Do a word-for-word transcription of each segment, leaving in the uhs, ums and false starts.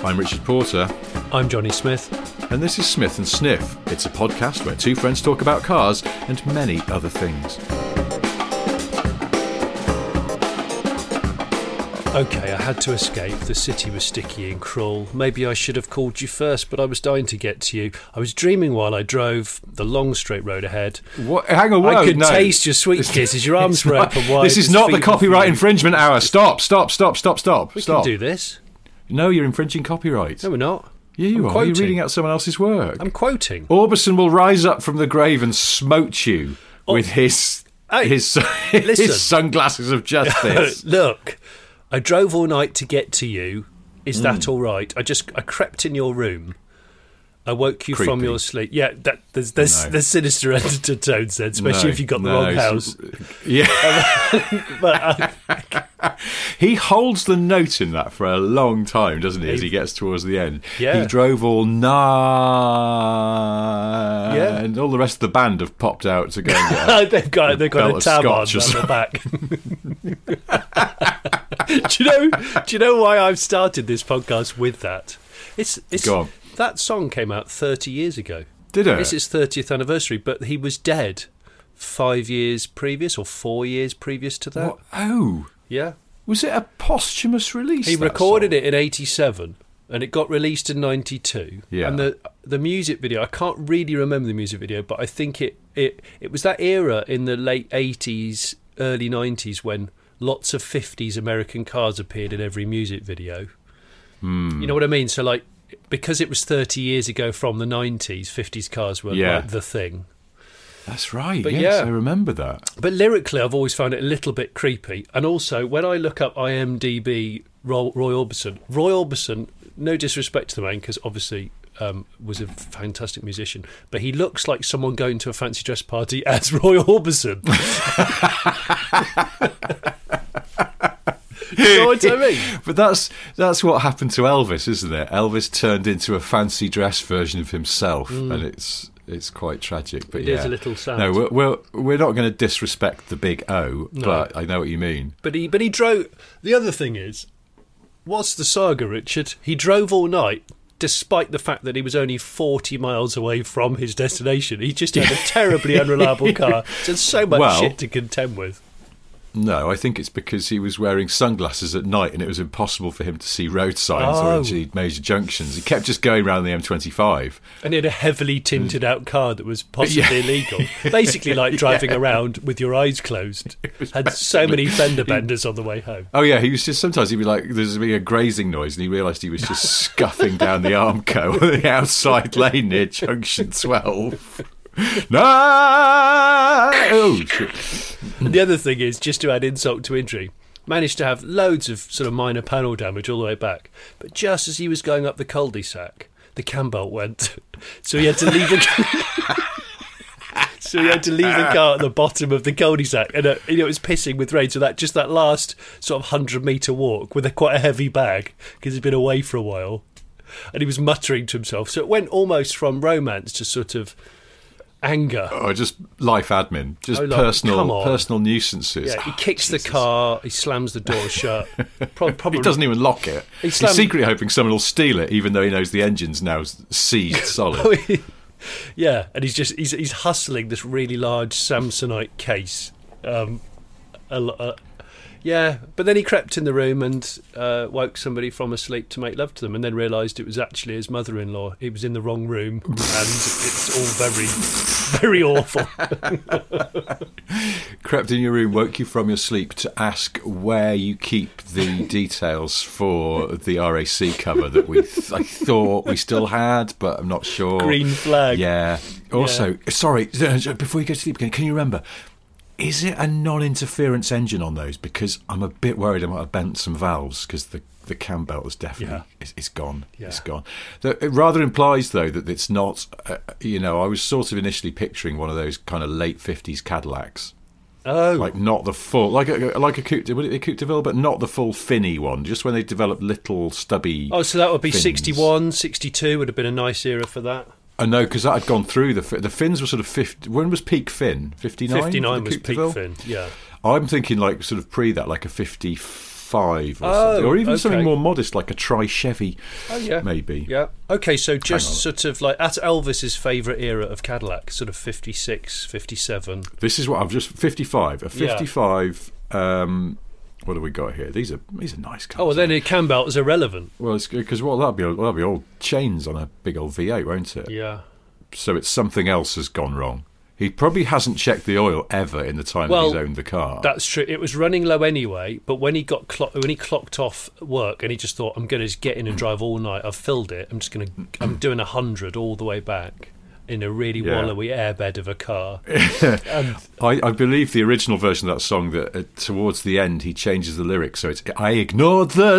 I'm Richard Porter. I'm Johnny Smith. And this is Smith and Sniff. It's a podcast where two friends talk about cars and many other things. Okay, I had to escape. The city was sticky and cruel. Maybe I should have called you first, but I was dying to get to you. I was dreaming while I drove the long straight road ahead. What? Hang on, whoa, I could no. taste your sweet kisses. Your arms were open wide. This is not the copyright infringement hour. Stop, stop, stop, stop, stop. We stop. can do this. No, you're infringing copyright. No, we're not. Yeah, you I'm are. quoting. You're reading out someone else's work. I'm quoting. Orbison will rise up from the grave and smote you Oh. with his, Hey, his, listen. his sunglasses of justice. Look, I drove all night to get to you. Is Mm. that all right? I just I crept in your room. I woke you from Creepy. your sleep. Yeah, that, there's there's, No. there's sinister undertones then, especially No, if you got the no, wrong it's- house. Yeah. But uh, He holds the note in that for a long time, doesn't he, as He- he gets towards the end? Yeah. He drove all night, Yeah. and all the rest of the band have popped out to go and get a they've got they've got belt a of tab on scotch or the back. do you know? Do you know why I've started this podcast with that? It's it's Go on. that song came out thirty years ago. Did it? It's his thirtieth anniversary, but he was dead five years previous or four years previous to that. What? Oh, Yeah. was it a posthumous release? He that recorded song? it in eighty-seven and it got released in ninety-two. Yeah. And the the music video, I can't really remember the music video, but I think it, it, it was that era in the late eighties, early nineties when lots of fifties American cars appeared in every music video. Hmm. You know what I mean? So, like, because it was thirty years ago from the nineties, fifties cars were Yeah. like the thing. That's right. But yes, yeah. I remember that. But lyrically, I've always found it a little bit creepy. And also, when I look up I M D B Roy, Roy Orbison, Roy Orbison, no disrespect to the man, because obviously um, was a fantastic musician, but he looks like someone going to a fancy dress party as Roy Orbison. You know what I mean? But that's that's what happened to Elvis, isn't it? Elvis turned into a fancy dress version of himself, and it's it's quite tragic. But It yeah, is a little sad. No, we're we're, we're not going to disrespect the big O, No. but I know what you mean. But he, but he drove. The other thing is, what's the saga, Richard? He drove all night, despite the fact that he was only forty miles away from his destination. He just had a terribly unreliable car. There's so much Well- shit to contend with. No, I think it's because he was wearing sunglasses at night, and it was impossible for him to see road signs or Oh. indeed major junctions. He kept just going around the M twenty-five. And he had a heavily tinted out car that was possibly Yeah. illegal. Basically, like driving around with your eyes closed. Had so many fender benders on the way home. Oh yeah, he was just sometimes he'd be like, there's be a grazing noise, and he realised he was just scuffing down the Armco on the outside lane near junction twelve. No! Oh, shit. And the other thing is, just to add insult to injury, managed to have loads of sort of minor panel damage all the way back. But just as he was going up the cul-de-sac, the cam belt went. So he had to leave the So he had to leave the car at the bottom of the cul-de-sac, and uh, you know, it was pissing with rain. So that just that last sort of hundred metre walk with a quite a heavy bag because he'd been away for a while, and he was muttering to himself. So it went almost from romance to sort of anger. Or just life admin, just Oh, like, come personal on. personal nuisances. Yeah, he kicks the Jesus. car, he slams the door shut. Pro- probably He doesn't even lock it. He He's slammed- secretly hoping someone will steal it, even though he knows the engine's now seized solid. Yeah, and he's just he's he's hustling this really large Samsonite case. Um, a, lo- uh, yeah, but then he crept in the room and uh, woke somebody from asleep to make love to them, and then realised it was actually his mother-in-law. He was in the wrong room, and it's all very, very awful. Crept in your room, woke you from your sleep to ask where you keep the details for the R A C cover that we th- I thought we still had, but I'm not sure. Green flag. Yeah. Also, sorry, before you go to sleep again, can you remember, is it a non-interference engine on those? Because I'm a bit worried I might have bent some valves, because the, the cam belt is definitely Yeah. it's, it's gone. Yeah. It's gone. The- It rather implies, though, that it's not, uh, you know, I was sort of initially picturing one of those kind of late fifties Cadillacs. Oh, Like not the full, like a like a Coupe, would it be a Coupe de Ville, but not the full finny one. Just when they developed little stubby. oh, so that would be fins. sixty-one, sixty-two would have been a nice era for that. I know, because that had gone through the fi- the fins were sort of fifty. When was peak fin? Fifty nine. fifty-nine was peak fin. Yeah. I'm thinking like sort of pre that, like a fifty five or Oh, something, or even okay. something more modest like a Tri-Chevy, Oh yeah, maybe. yeah. Okay, so just on. sort of like at Elvis's favourite era of Cadillac, sort of fifty-six, fifty-seven. This is what I've just fifty-five. A fifty-five. Um, what have we got here? These are these are nice cars. Oh, well, then a cam belt is irrelevant. Well, it's because well, that'll be well, that'll be all chains on a big old V eight, won't it? Yeah. So it's something else has gone wrong. He probably hasn't checked the oil ever in the time Well, that he's owned the car. That's true. It was running low anyway, but when he got clo- when he clocked off work and he just thought, I'm going to just get in and drive all night. I've filled it. I'm just going to. I'm doing a hundred all the way back in a really Yeah. wallowy airbed of a car. and I, I believe the original version of that song that uh, towards the end he changes the lyrics, so it's I ignored the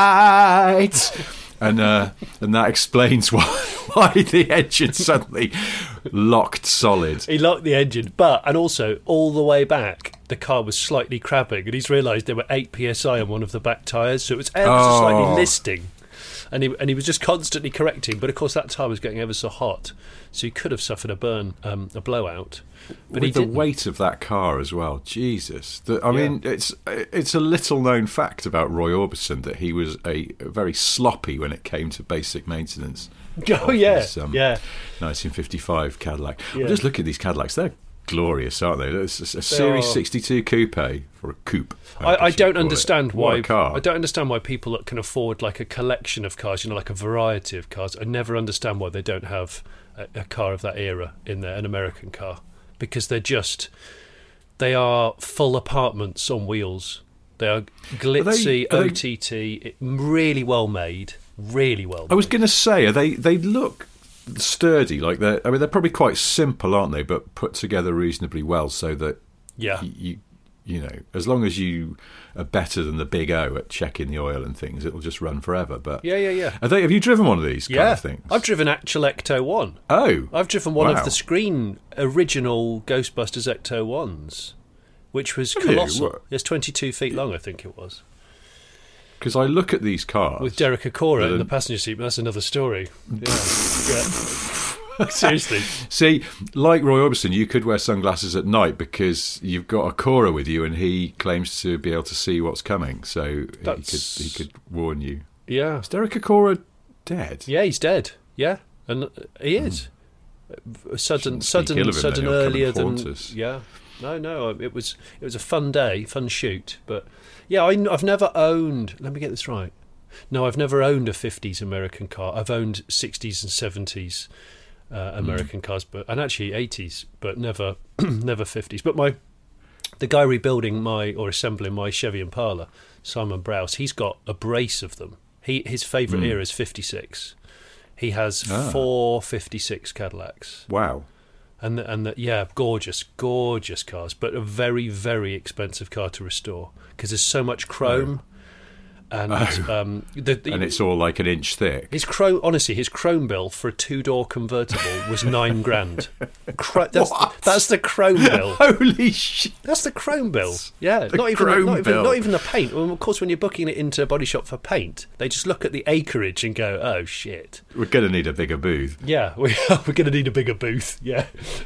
lights. And uh, and that explains why why the engine suddenly locked solid. he locked the engine, but and also all the way back, the car was slightly crabbing, and he's realised there were eight psi on one of the back tyres, so it was ever so Oh. slightly listing, and he and he was just constantly correcting. But of course, that tyre was getting ever so hot, so he could have suffered a burn, um, a blowout. But With he the didn't. weight of that car as well, Jesus! The, I Yeah. mean, it's it's a little known fact about Roy Orbison that he was a very sloppy when it came to basic maintenance. Oh yeah, his, um, yeah. nineteen fifty-five Cadillac. Yeah. Well, just look at these Cadillacs; they're glorious, aren't they? It's a, a Series are. sixty-two coupe or a coupe. I, I guess you don't call it. understand What why. a car. I don't understand why people that can afford like a collection of cars, you know, like a variety of cars. I never understand why they don't have a, a car of that era in there, an American car, because they're just they are full apartments on wheels. They are glitzy, are they- O T T, it- really well made, really well. I was made. going to say, are they they look sturdy? Like they're, I mean, they're probably quite simple, aren't they? But put together reasonably well, so that yeah. you, you, you know, as long as you are better than the Big O at checking the oil and things, it'll just run forever. But Yeah, yeah, yeah. are they, have you driven one of these kind Yeah, of things? I've driven actual Ecto one. Oh, I've driven one wow. of the screen original Ghostbusters Ecto ones, which was Have you? colossal. What? It's twenty-two feet long, I think it was. Because I look at these cars With Derek Acora in But, the um, passenger seat, but that's another story. Yeah. yeah. Seriously. See, like Roy Orbison, you could wear sunglasses at night because you've got a Cora with you, and he claims to be able to see what's coming, so That's- he could he could warn you. Yeah. Is Derek Acora dead? Yeah, he's dead. Yeah. And uh, he is. Uh, Sudden, Shouldn't speak sudden, ill of him, sudden then he'll come and earlier than. haunt us. Yeah. No, no. It was. It was a fun day, fun shoot. But yeah, I, I've never owned. Let me get this right. No, I've never owned a fifties American car. I've owned sixties and seventies uh, American mm. cars, but and actually eighties, but never, never fifties. But my, the guy rebuilding my or assembling my Chevy Impala, Simon Browse, he's got a brace of them. He his favourite Mm. era is fifty-six. He has Ah. four fifty-six Cadillacs. Wow. And the, and the, yeah, gorgeous, gorgeous cars, but a very, very expensive car to restore because there's so much chrome, and Oh. um, the, the, And it's all like an inch thick. his chrome. Honestly, his chrome bill for a two-door convertible was nine grand. Cro- that's, What? that's the chrome bill. Holy shit! That's the chrome bill. Yeah, The not even chrome not even, bill. not even the paint. Well, of course, when you're booking it into a body shop for paint, they just look at the acreage and go, "Oh shit." We're going to need a bigger booth. Yeah, we are. We're going to need a bigger booth. Yeah,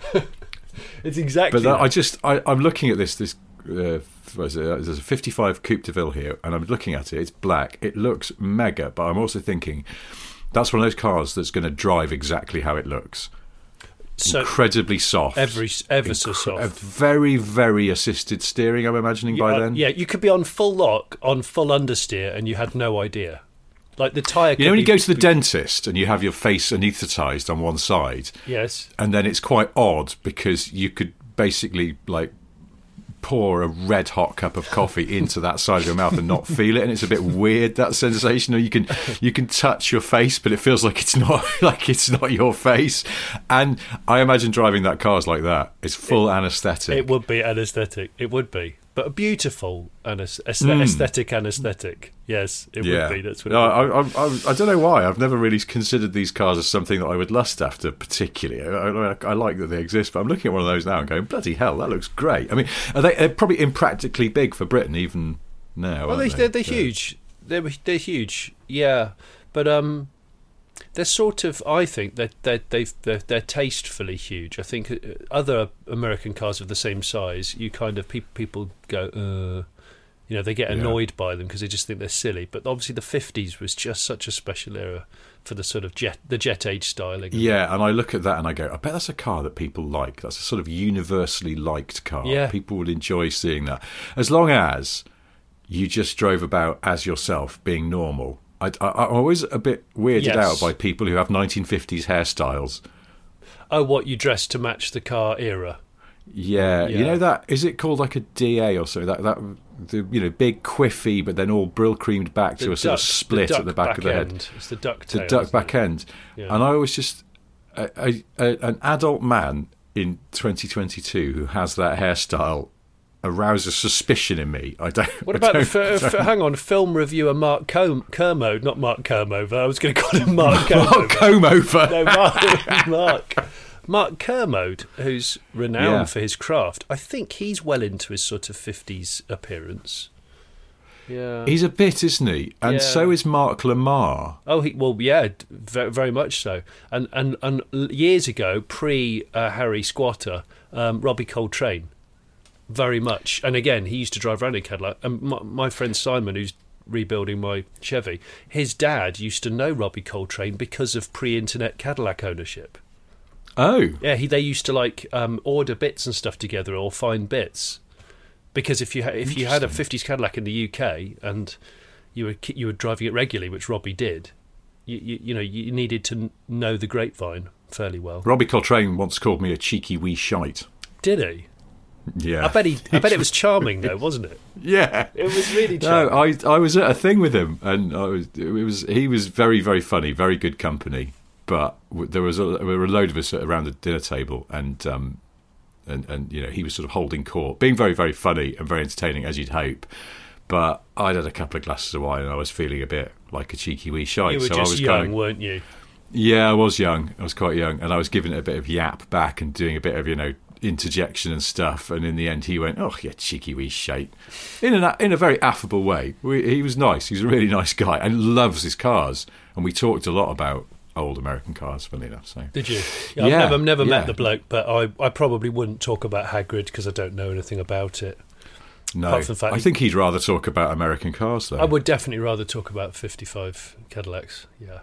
it's exactly. But that, that. I just, I, I'm looking at this. This uh, what is it? There's a fifty-five Coupe de Ville here, and I'm looking at it. It's black. It looks mega, but I'm also thinking that's one of those cars that's going to drive exactly how it looks. so Incredibly soft, every ever so Incre- a soft. very, very assisted steering. I'm imagining by Uh, then. yeah, you could be on full lock, on full understeer, and you had no idea. Like the tyre. You know when you go to the dentist and you have your face anaesthetised on one side, Yes. and then it's quite odd because you could basically like pour a red hot cup of coffee into that side of your mouth and not feel it, and it's a bit weird, that sensation. Or you can you can touch your face but it feels like it's not like it's not your face. And I imagine driving that car's like that. It's full anaesthetic. It would be anaesthetic. It would be, but a beautiful anes- aesthe- Mm. aesthetic anaesthetic. Yes, it yeah, would be. That's what. It No, would I, I, I, I don't know why. I've never really considered these cars as something that I would lust after particularly. I, I, I like that they exist, but I'm looking at one of those now and going, bloody hell, that looks great. I mean, are they, they're probably impractically big for Britain even now. Well, aren't they, they? they're, they're huge. They're they're huge. Yeah, but um, they're sort of. I think that they're, they've they're, they're tastefully huge. I think uh, other American cars of the same size, you kind of people people go, uh, You know, they get Yeah. annoyed by them because they just think they're silly. But obviously, the fifties was just such a special era for the sort of jet, the jet age styling. Yeah, and I look at that and I go, I bet that's a car that people like. That's a sort of universally liked car. Yeah. People would enjoy seeing that. As long as you just drove about as yourself, being normal. I, I, I'm always a bit weirded Yes. out by people who have nineteen fifties hairstyles. Oh, what, you dress to match the car era? Yeah, Yeah. you know that, is it called like a D A or so? That that the you know big quiffy, but then all brill creamed back to The a sort of duck- split the at the duck back, of the head. end. It's the duck The tail. duck isn't back it? end, Yeah. and I was just a, a, a, an adult man in twenty twenty-two who has that hairstyle arouses suspicion in me. I don't. What I about the don't- f- f- hang on, film reviewer Mark Com- Kermode, not Mark Kermode. I was going to call him Mark Mark Kermode. comb over? No, Mark, Mark. Mark Kermode, who's renowned Yeah. for his craft. I think he's well into his sort of fifties appearance. Yeah. He's a bit, isn't he? And Yeah. so is Mark Lamar. Oh, he, well, yeah, d- ve- very much so. And and and l- years ago, pre uh, Harry Squatter, um, Robbie Coltrane, very much. And again, he used to drive around in Cadillac. And my, my friend Simon, who's rebuilding my Chevy, his dad used to know Robbie Coltrane because of pre-internet Cadillac ownership. Oh, Yeah, he they used to like um, order bits and stuff together or find bits. Because if you ha- if you had a Interesting. fifties Cadillac in the U K and you were ki- you were driving it regularly, which Robbie did, you you, you know you needed to n- know the grapevine fairly well. Robbie Coltrane once called me a cheeky wee shite. Did he? Yeah, I bet he. I bet it was charming though, wasn't it? Yeah, It was really no, charming. I I was at a thing with him, and I was it was he was very very funny, very good company. But w- there was a, there were a load of us around the dinner table, and um, and and you know he was sort of holding court, being very very funny and very entertaining as you'd hope. But I'd had a couple of glasses of wine, and I was feeling a bit like a cheeky wee shite. You were so I just was young, kind of, weren't you? yeah, I was young. I was quite young, and I was giving it a bit of yap back and doing a bit of you know interjection and stuff. And in the end, he went, "Oh, you cheeky wee shite," in an in a very affable way. We, he was nice. He's a really nice guy and loves his cars. And we talked a lot about old American cars, funnily enough. So Did you? Yeah, I've Yeah, never never yeah. met the bloke, but I, I probably wouldn't talk about Hagrid because I don't know anything about it. no, Apart from the fact I he- think he'd rather talk about American cars though. I would definitely rather talk about fifty-five Cadillacs. Yeah.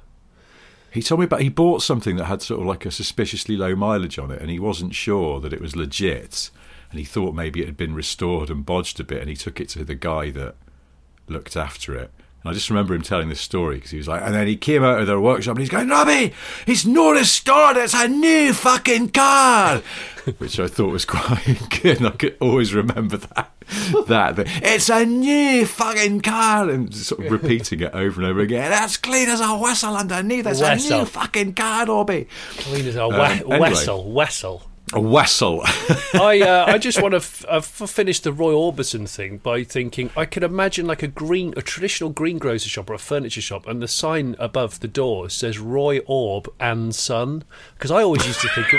He told me about he bought something that had sort of like a suspiciously low mileage on it, and he wasn't sure that it was legit, and he thought maybe it had been restored and bodged a bit, and he took it to the guy that looked after it. And I just remember him telling this story because he was like, and then he came out of their workshop and he's going, "Robbie, it's not restored, it's a new fucking car," which I thought was quite good, and I could always remember that. That, that it's a new fucking car, and sort of repeating it over and over again. That's clean as a whistle underneath. It's a Whistle. new fucking car, Robbie. Clean as a Um, we- anyway. Wessel. Wessel. A whistle. I uh, I just want to f- uh, f- finish the Roy Orbison thing by thinking I could imagine like a green, a traditional greengrocer shop or a furniture shop, and the sign above the door says Roy Orb and Son, because I always used to think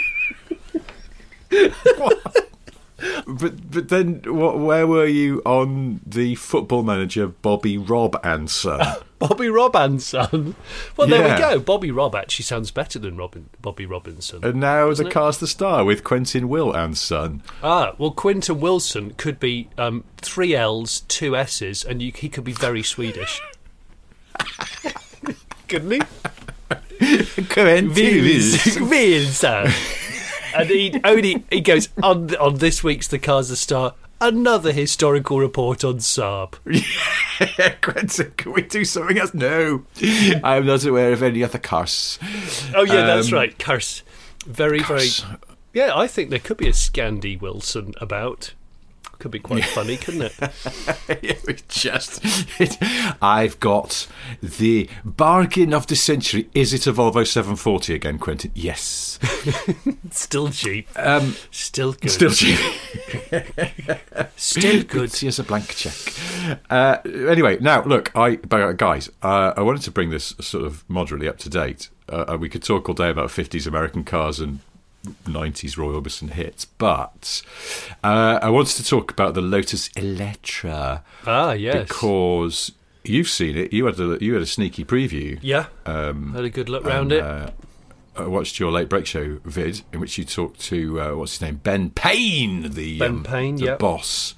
it was. But but then what, where were you on the Football Manager Bobby Rob and Son? Bobby Rob and Son. Well, there Yeah. we go. Bobby Rob actually sounds better than Robin Bobby Robinson. And now Doesn't the it? Cast the Star with Quentin Will and Son. Ah, well, Quinton Wilson could be um, three L's, two S's, and you, he could be very Swedish. Couldn't he? Quentin Wilson. And he only he goes on on this week's The Cars the Star. Another historical report on Saab. Quentin, can we do something else? No, I'm not aware of any other cars. Oh yeah, that's Um, right. Curse. Very, Curse. very. Yeah, I think there could be a Scandi Wilson about. Could be quite funny, couldn't it? It was just, it, I've got the bargain of the century. Is it a Volvo seven forty again, Quentin? Yes. Still cheap. Um, Still good. still cheap. Still good. See as a blank check. Uh, anyway, now look, I but, guys, uh, I wanted to bring this sort of moderately up to date. Uh, we could talk all day about fifties American cars and nineties Roy Orbison hits, but uh, I wanted to talk about the Lotus Electra Ah, yes. because you've seen it. You had a you had a sneaky preview. Yeah. Um, Had a good look round and, it. uh, I watched your Late Break Show vid in which you talked to uh, what's his name, Ben Payne, the Ben um, Payne, the yep. boss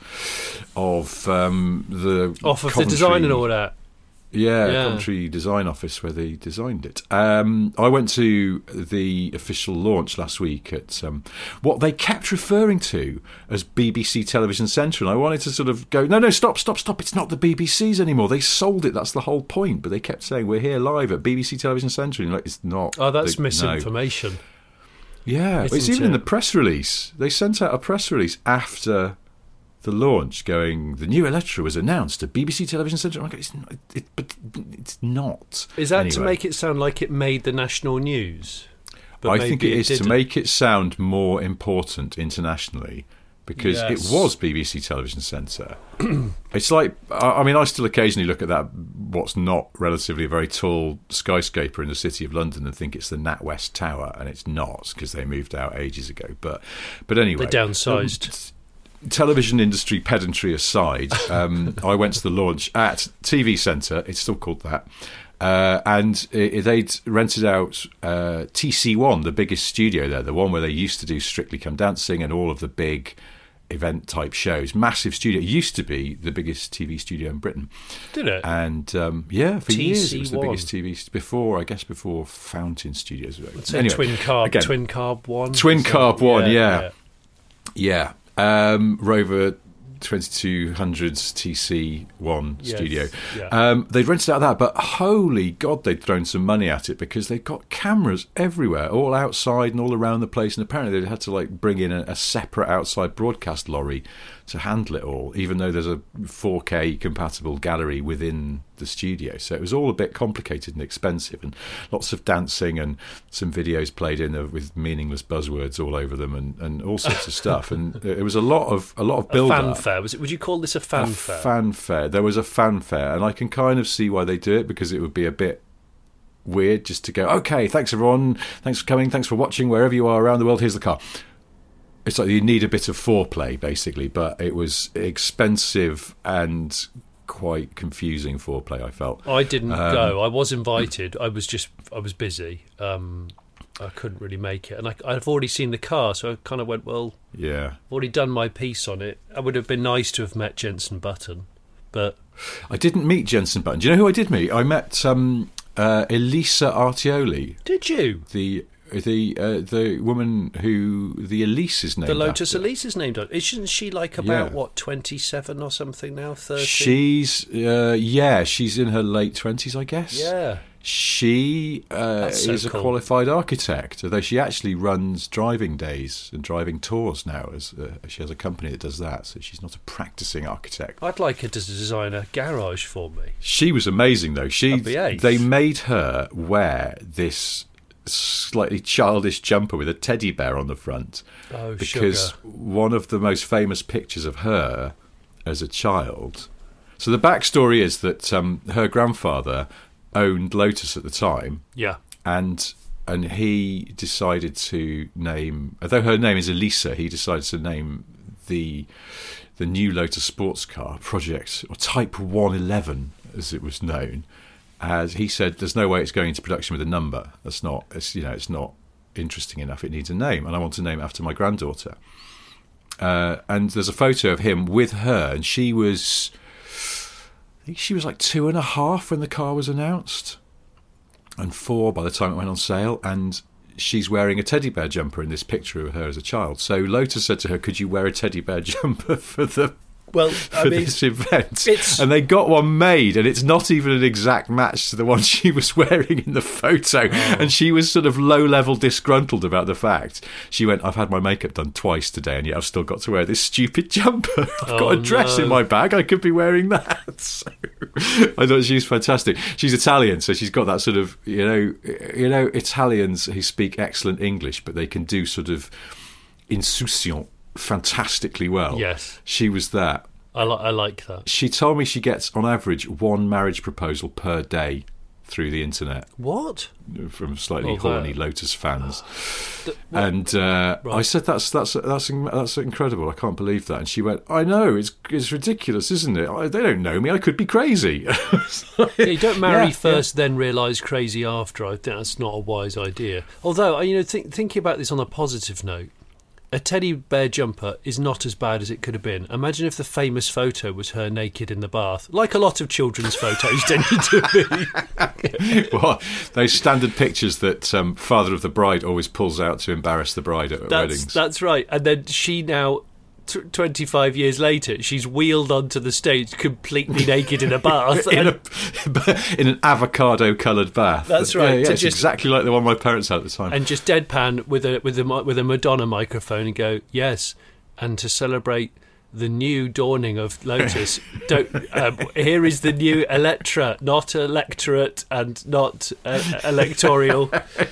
of um, the Off of Coventry, the design and all that. Yeah, Yeah. Coventry Design Office where they designed it. Um, I went to the official launch last week at um, what they kept referring to as B B C Television Centre, and I wanted to sort of go, no, no, stop, stop, stop, it's not the B B C's anymore. They sold it, that's the whole point. But they kept saying, we're here live at B B C Television Centre, and you're like, it's not. Oh, that's They- misinformation. No. Yeah, Isn't it's even it? in the press release. They sent out a press release after the launch going, the new Electra was announced at B B C Television Centre. I'm like, it's not, it, but it's not. Is that Anyway. to make it sound like it made the national news? But I think maybe it is to didn't. make it sound more important internationally, because Yes. it was B B C Television Centre. It's like, I I mean, I still occasionally look at that, what's not relatively a very tall skyscraper in the City of London, and think it's the NatWest Tower, and it's not, because they moved out ages ago. But, but anyway. They downsized. Um, television industry pedantry aside, um, I went to the launch at T V Centre, it's still called that, uh, and it, they'd rented out uh, T C one, the biggest studio there, the one where they used to do Strictly Come Dancing and all of the big event-type shows. Massive studio. It used to be the biggest T V studio in Britain. Did it? And, um, yeah, for years it was the T C one. biggest T V, st- before, I guess, before Fountain Studios. So Anyway, twin carb, again, twin carb one. Twin Is that- carb one, yeah. Yeah, um, Rover twenty-two hundreds T C one Yes, studio. yeah. Um, they'd rented out that, but holy God, they'd thrown some money at it, because they've got cameras everywhere, all outside and all around the place. And apparently they had to like bring in a, a separate outside broadcast lorry to handle it all, even though there's a four K compatible gallery within the studio. So it was all a bit complicated and expensive, and lots of dancing and some videos played in there with meaningless buzzwords all over them, and, and all sorts of stuff. And it was a lot of a lot of A build up. fanfare. Was it? Would you call this a fanfare? A fanfare. There was a fanfare, and I can kind of see why they do it, because it would be a bit weird just to go, okay, thanks everyone, thanks for coming, thanks for watching, wherever you are around the world, here's the car. It's like you need a bit of foreplay, basically, but it was expensive and quite confusing foreplay, I felt. I didn't Um, go. I was invited. I was just, I was busy. Um, I couldn't really make it. And I, I've already seen the car, so I kind of went, well, Yeah. I've already done my piece on it. It would have been nice to have met Jensen Button, but I didn't meet Jensen Button. Do you know who I did meet? I met um, uh, Elisa Artioli, did you? the the uh, the woman who the Elise is named The Lotus after. Elise is named on. Isn't she like about, Yeah. what, twenty-seven or something now? thirty? She's uh, yeah, she's in her late twenties, I guess. Yeah. She uh, That's so is cool. a qualified architect, although she actually runs driving days and driving tours now. As uh, she has a company that does that, so she's not a practicing architect. I'd like her to design a garage for me. She was amazing, though. She That'd be ace. They made her wear this slightly childish jumper with a teddy bear on the front, Oh, because sugar. one of the most famous pictures of her as a child. So the backstory is that um, her grandfather owned Lotus at the time, Yeah. and and he decided to name, although her name is Elisa, he decided to name the the new Lotus sports car Project, or Type one eleven as it was known, as he said, there's no way it's going into production with a number. That's not, it's, you know, it's not interesting enough. It needs a name, and I want to name it after my granddaughter. Uh, and there's a photo of him with her, and she was, I think she was like two and a half when the car was announced, and four by the time it went on sale. And she's wearing a teddy bear jumper in this picture of her as a child. So Lotus said to her, could you wear a teddy bear jumper for the Well, for I mean, this event? it's- And they got one made, and it's not even an exact match to the one she was wearing in the photo. Oh. And she was sort of low-level disgruntled about the fact. She went, I've had my makeup done twice today, and yet I've still got to wear this stupid jumper. I've got Oh, a dress no. in my bag, I could be wearing that. So, I thought she was fantastic. She's Italian, so she's got that sort of, you know, you know, Italians who speak excellent English, but they can do sort of insouciant fantastically well. Yes. She was that. I, li- I like that. She told me she gets, on average, one marriage proposal per day through the internet What? from slightly Oh, horny that- Lotus fans. The- what- And uh, Right. I said, "That's that's that's that's incredible. I can't believe that." And she went, "I know, it's it's ridiculous, isn't it? I, they don't know me. I could be crazy." Yeah, you don't marry Yeah, first, then realise crazy after. I think that's not a wise idea. Although, you know, think, thinking about this on a positive note, a teddy bear jumper is not as bad as it could have been. Imagine if the famous photo was her naked in the bath, like a lot of children's photos tend to be. Well, those standard pictures that um, father of the bride always pulls out to embarrass the bride at That's, weddings. that's right. And then she now, t- twenty-five years later, she's wheeled onto the stage completely naked in a bath. in, and- a, in an avocado-coloured bath. That's right, Yeah, yeah, to it's just- exactly like the one my parents had at the time. and just deadpan with a with a mi- with a Madonna microphone and go, yes, and to celebrate the new dawning of Lotus, don't um, here is the new Electra, not electorate and not uh, electoral,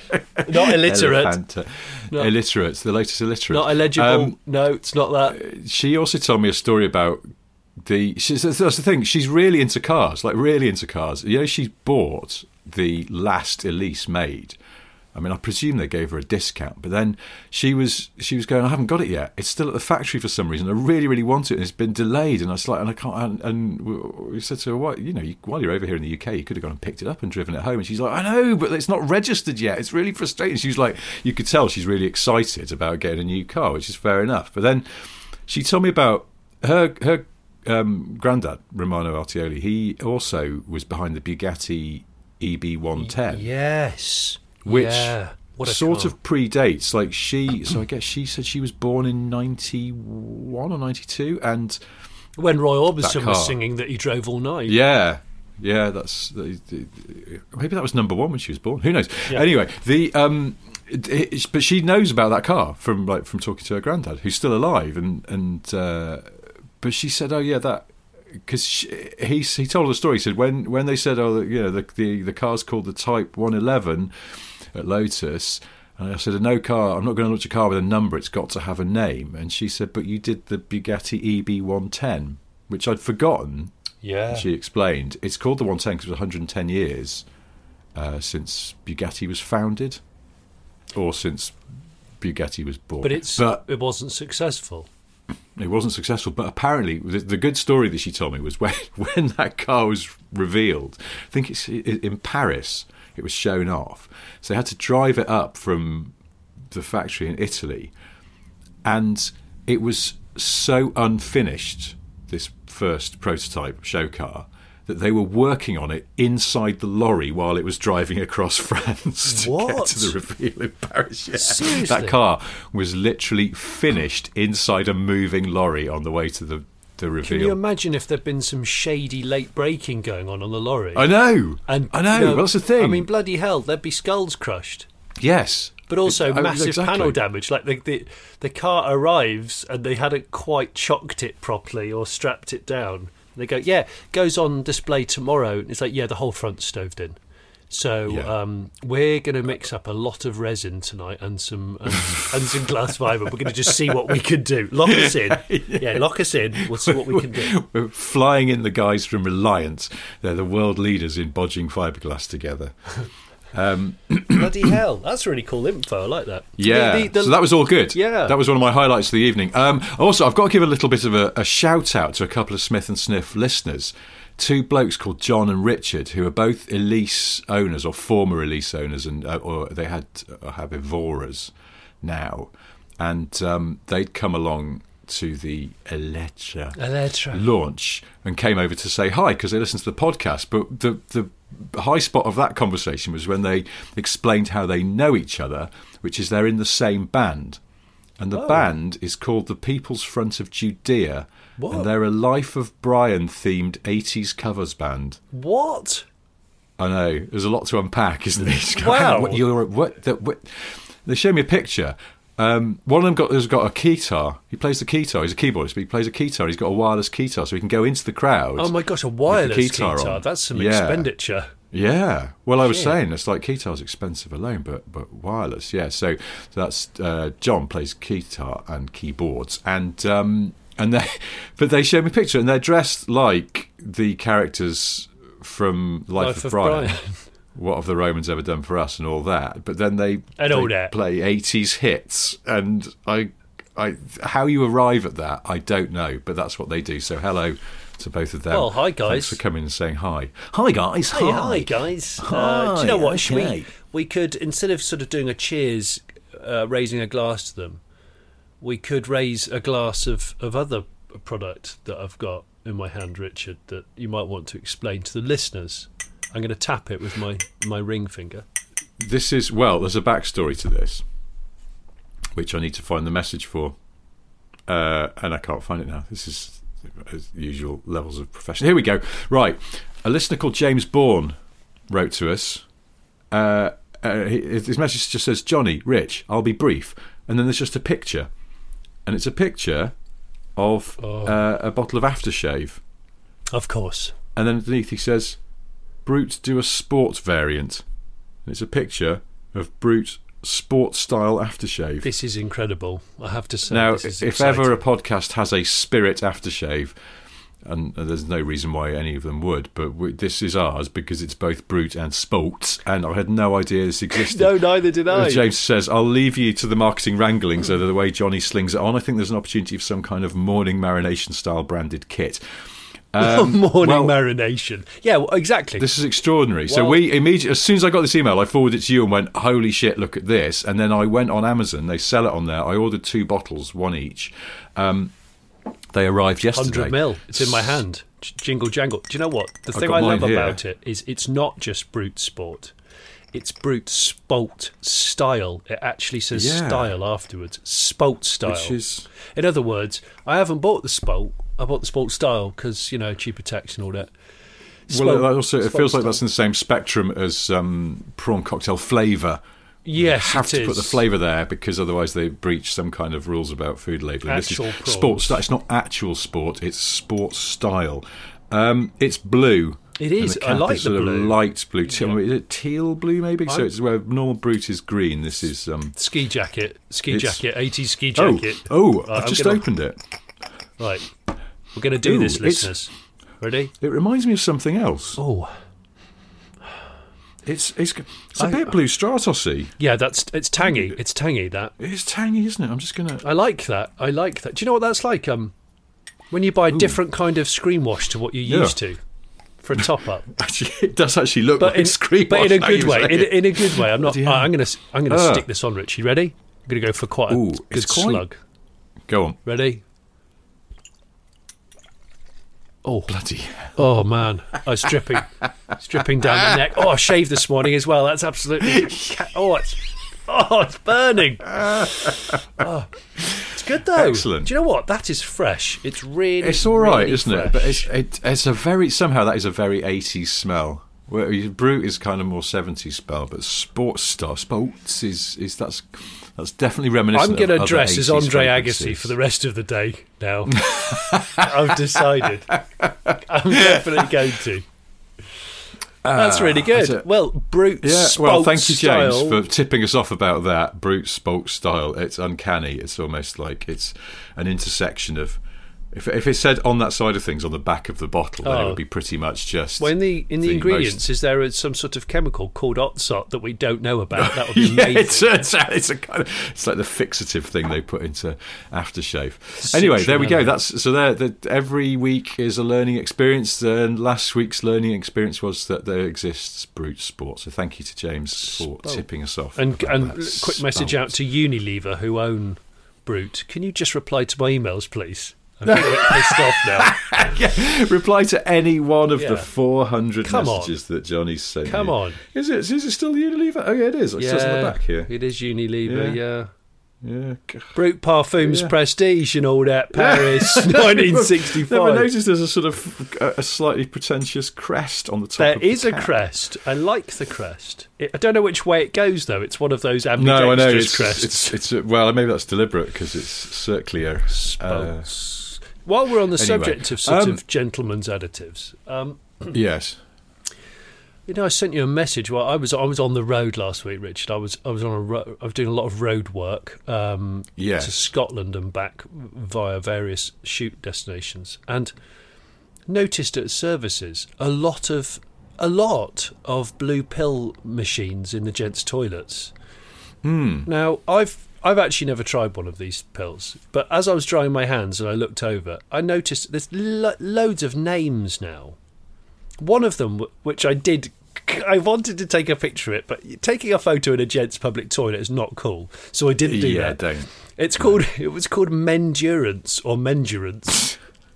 not illiterate, Elephanta. No. Illiterate, the latest illiterate. not illegible. Um, No, it's not that. she also told me a story about the. She's, that's the thing. She's really into cars, like really into cars. You know, she bought the last Elise made. I mean, I presume they gave her a discount, but then she was she was going, I haven't got it yet. It's still at the factory for some reason. I really, really want it, and it's been delayed. And I was like, and I can't. And, and we said to her, what? You know, you, while you're over here in the U K, you could have gone and picked it up and driven it home. And she's like, I know, but it's not registered yet. It's really frustrating. She was like, you could tell she's really excited about getting a new car, which is fair enough. But then she told me about her her um, granddad, Romano Artioli. He also was behind the Bugatti E B one ten. Yes, Which yeah. What a sort car. of predates, like she. So I guess she said she was born in ninety-one or ninety-two, and when Roy Orbison car. was singing that he drove all night. yeah, yeah, that's maybe that was number one when she was born. Who knows? Yeah. Anyway, the um, it, it, but she knows about that car from like from talking to her granddad, who's still alive, and and uh, but she said, oh yeah, that. Because he he told her the story. He said when when they said, oh, you know, the the, the car's called the Type one eleven at Lotus, and I said, no car. I'm not going to launch a car with a number. It's got to have a name. And she said, but you did the Bugatti E B one ten, which I'd forgotten. Yeah. She explained it's called the one ten because it was one hundred ten years uh, since Bugatti was founded, or since Bugatti was born. But it's but it wasn't successful. it wasn't successful, but apparently the, the good story that she told me was when when that car was revealed. I think it's in Paris. It was shown off, so they had to drive it up from the factory in Italy, and it was so unfinished. This first prototype show car that they were working on it inside the lorry while it was driving across France to get What? to the reveal in Paris. Yeah. Seriously? That car was literally finished inside a moving lorry on the way to the, the reveal. Can you imagine if there'd been some shady late braking going on on the lorry? I know. And I know. you Well, that's the thing. I mean, bloody hell, there'd be skulls crushed. Yes. But also I- massive exactly. panel damage. Like the, the the car arrives and they hadn't quite chocked it properly or strapped it down. They go, yeah, goes on display tomorrow. And it's like, yeah, the whole front's stoved in. So Yeah. um, we're going to mix up a lot of resin tonight and some and, and some glass fibre. We're going to just see what we can do. Lock us in. Yeah, lock us in. We'll see what we can do. We're flying in the guys from Reliance. They're the world leaders in bodging fiberglass together. Um, Bloody hell. That's really cool info. I like that. yeah, The- the- the- so that was all good. Yeah. that was one of my highlights of the evening. Um, also, I've got to give a little bit of a, a shout out to a couple of Smith and Sniff listeners. Two blokes called John and Richard, who are both Elise owners or former Elise owners, and uh, or they had uh, have Evoras now, and um, they'd come along to the Electra Electra. launch and came over to say hi because they listened to the podcast. But the the high spot of that conversation was when they explained how they know each other, which is they're in the same band, and the Oh. band is called the People's Front of Judea, What? and they're a Life of Brian themed eighties covers band. What? I know there's a lot to unpack, isn't there? Wow. what, you're, what, the, what, they show me a picture. Um, one of them got, has got a guitar. He plays the guitar. He's a keyboardist, but he plays a guitar. He's got a wireless guitar, so he can go into the crowd. Oh my gosh, a wireless guitar guitar. on. That's some Yeah. expenditure. Yeah. Well, I was Shit. saying it's like guitar's expensive alone, but but wireless. Yeah. So, so that's uh, John plays guitar and keyboards, and um, and they, but they show me a picture, and they're dressed like the characters from Life, Life of, of Brian. Brian. what have the Romans ever done for us and all that. But then they, And they all that. play eighties hits, and I, I, how you arrive at that, I don't know. But that's what they do. So hello to both of them. Well, hi, guys. Thanks for coming and saying hi. Hi guys. Hey, hi, guys. uh, do you know Hi, what? Should we, okay. we could, instead of sort of doing a cheers, uh, raising a glass to them, we could raise a glass of, of other product that I've got in my hand, Richard, that you might want to explain to the listeners. I'm going to tap it with my, my ring finger. This is, well, there's a backstory to this, which I need to find the message for, uh, and I can't find it now. This is as usual levels of profession. Here we go. Right, a listener called James Bourne wrote to us. Uh, uh, his message just says, "Johnny, Rich, I'll be brief," and then there's just a picture, and it's a picture of Oh. uh, a bottle of aftershave, Of course. and then underneath he says, "Brute do a sport variant," and it's a picture of Brute sport style aftershave. This is incredible, I have to say. Now, This is if exciting. ever a podcast has a spirit aftershave, and there's no reason why any of them would, but we, this is ours because it's both Brute and Sports, and I had no idea this existed. No, neither did I. As James says, I'll leave you to the marketing wranglings of the way Johnny slings it on. I think there's an opportunity for some kind of morning marination style branded kit. Um, Morning well, marination. Yeah, well, exactly. This is extraordinary. So Well- we immediately, as soon as I got this email, I forwarded it to you and went, "Holy shit, look at this!" And then I went on Amazon. They sell it on there. I ordered two bottles, one each. Um, they arrived one yesterday. hundred mil. It's in my hand. J- Jingle jangle. Do you know what? The I've thing got I mine love here. about it is it's not just Brute Sport. It's Brute Sport style. It actually says Yeah. style afterwards. Sport style. Which is In other words, I haven't bought the Sport. I bought the Sport style because, you know, cheaper tax and all that. well. Sport- It also, it Sport feels like style. that's in the same spectrum as um, prawn cocktail flavour. Yes, You have it to is. put the flavour there because otherwise they breach some kind of rules about food labelling. Actual this is prawns. sport style. It's not actual sport. It's sport style. Um, it's blue. It And is. the I cap like is the sort blue. of light blue. Te- Yeah. Is it teal blue maybe? so I'm- it's where normal Brute is green. This is um, Ski jacket. Ski It's- jacket. eighties ski oh jacket. oh. Right, I've I'm just gonna- opened it. Right. We're going to do Ooh, this, it's- listeners. Ready? It reminds me of something else. Oh. It's it's it's a I- bit blue Stratosy. Yeah, that's it's tangy. It's tangy, that. It's tangy, isn't it? I'm just gonna. I like that. I like that. Do you know what that's like? Um, when you buy a different kind of screen wash to what you're Yeah. used to for a top up, Actually, it does actually look but like in, screen but wash in a now good you way. say In, it. in a good way. I'm not. Bloody hell. I'm gonna. I'm gonna Ah. stick this on, Rich. You ready? I'm gonna go for quite a Ooh, good it's quite- slug. Go on. Ready? Oh, Bloody hell. oh man! I was dripping, it's dripping down the neck. Oh, I shaved this morning as well. That's absolutely. Oh, it's. Oh, it's burning. Oh, it's good though. Excellent. Do you know what? That is fresh. It's really. It's all right, really isn't fresh. it? But it's it, it's a very somehow that is a very eighties smell. Where Brute is kind of more seventies smell, but sports stuff, sports is is that's that's definitely reminiscent. I'm going to of other dress as eighties Andre fragrances. Agassi for the rest of the day now. I've decided. I'm definitely going to. That's really good. that's it. Well, Brute Yeah, Sport well, thank you, James, style. for tipping us off about that. Brute spoke style. It's uncanny. It's almost like it's an intersection of. If, if it said on that side of things on the back of the bottle, then it Oh. would be pretty much just. Well, in the in the, the ingredients, most- is there some sort of chemical called Otsot that we don't know about? That would be yeah, amazing. it turns out it's a kind of it's like the fixative thing they put into aftershave. Anyway, there we go. Citronella. That's so there. That every week is a learning experience, and last week's learning experience was that there exists Brute Sport. So thank you to James for Sport. tipping us off. And about and that quick message sport. out to Unilever who own Brute. Can you just reply to my emails, please? I'm getting a bit pissed off now. Yeah, reply to any one of Yeah. the four hundred Come on. messages that Johnny's sent. Come you. on. Is it? Is it still Unilever? Oh yeah, it is. It says on the back here. it is Unilever. Yeah. Yeah. God. Brute Parfums Yeah. Prestige and all that. Paris, nineteen sixty-five. Never noticed there's a sort of a, a slightly pretentious crest on the top. There of the is a cap. crest. I like the crest. It, I don't know which way it goes though. It's one of those No, I ambidextrous know it's crests. it's it's uh, well maybe that's deliberate because it's circular. Uh, Spokes. While we're on the anyway, subject of sort um, of gentlemen's additives, um, yes. you know, I sent you a message. Well, I was I was on the road last week, Richard. I was I was on a ro- I was doing a lot of road work um, Yes. to Scotland and back via various shoot destinations, and noticed at services a lot of a lot of blue pill machines in the gents' toilets. Hmm. Now, I've I've actually never tried one of these pills, but as I was drying my hands and I looked over, I noticed there's lo- loads of names now. One of them, which I did, I wanted to take a picture of it, but taking a photo in a gents' public toilet is not cool, so I didn't do yeah, that. don't. It's called. It was called Mendurance or Mendurance.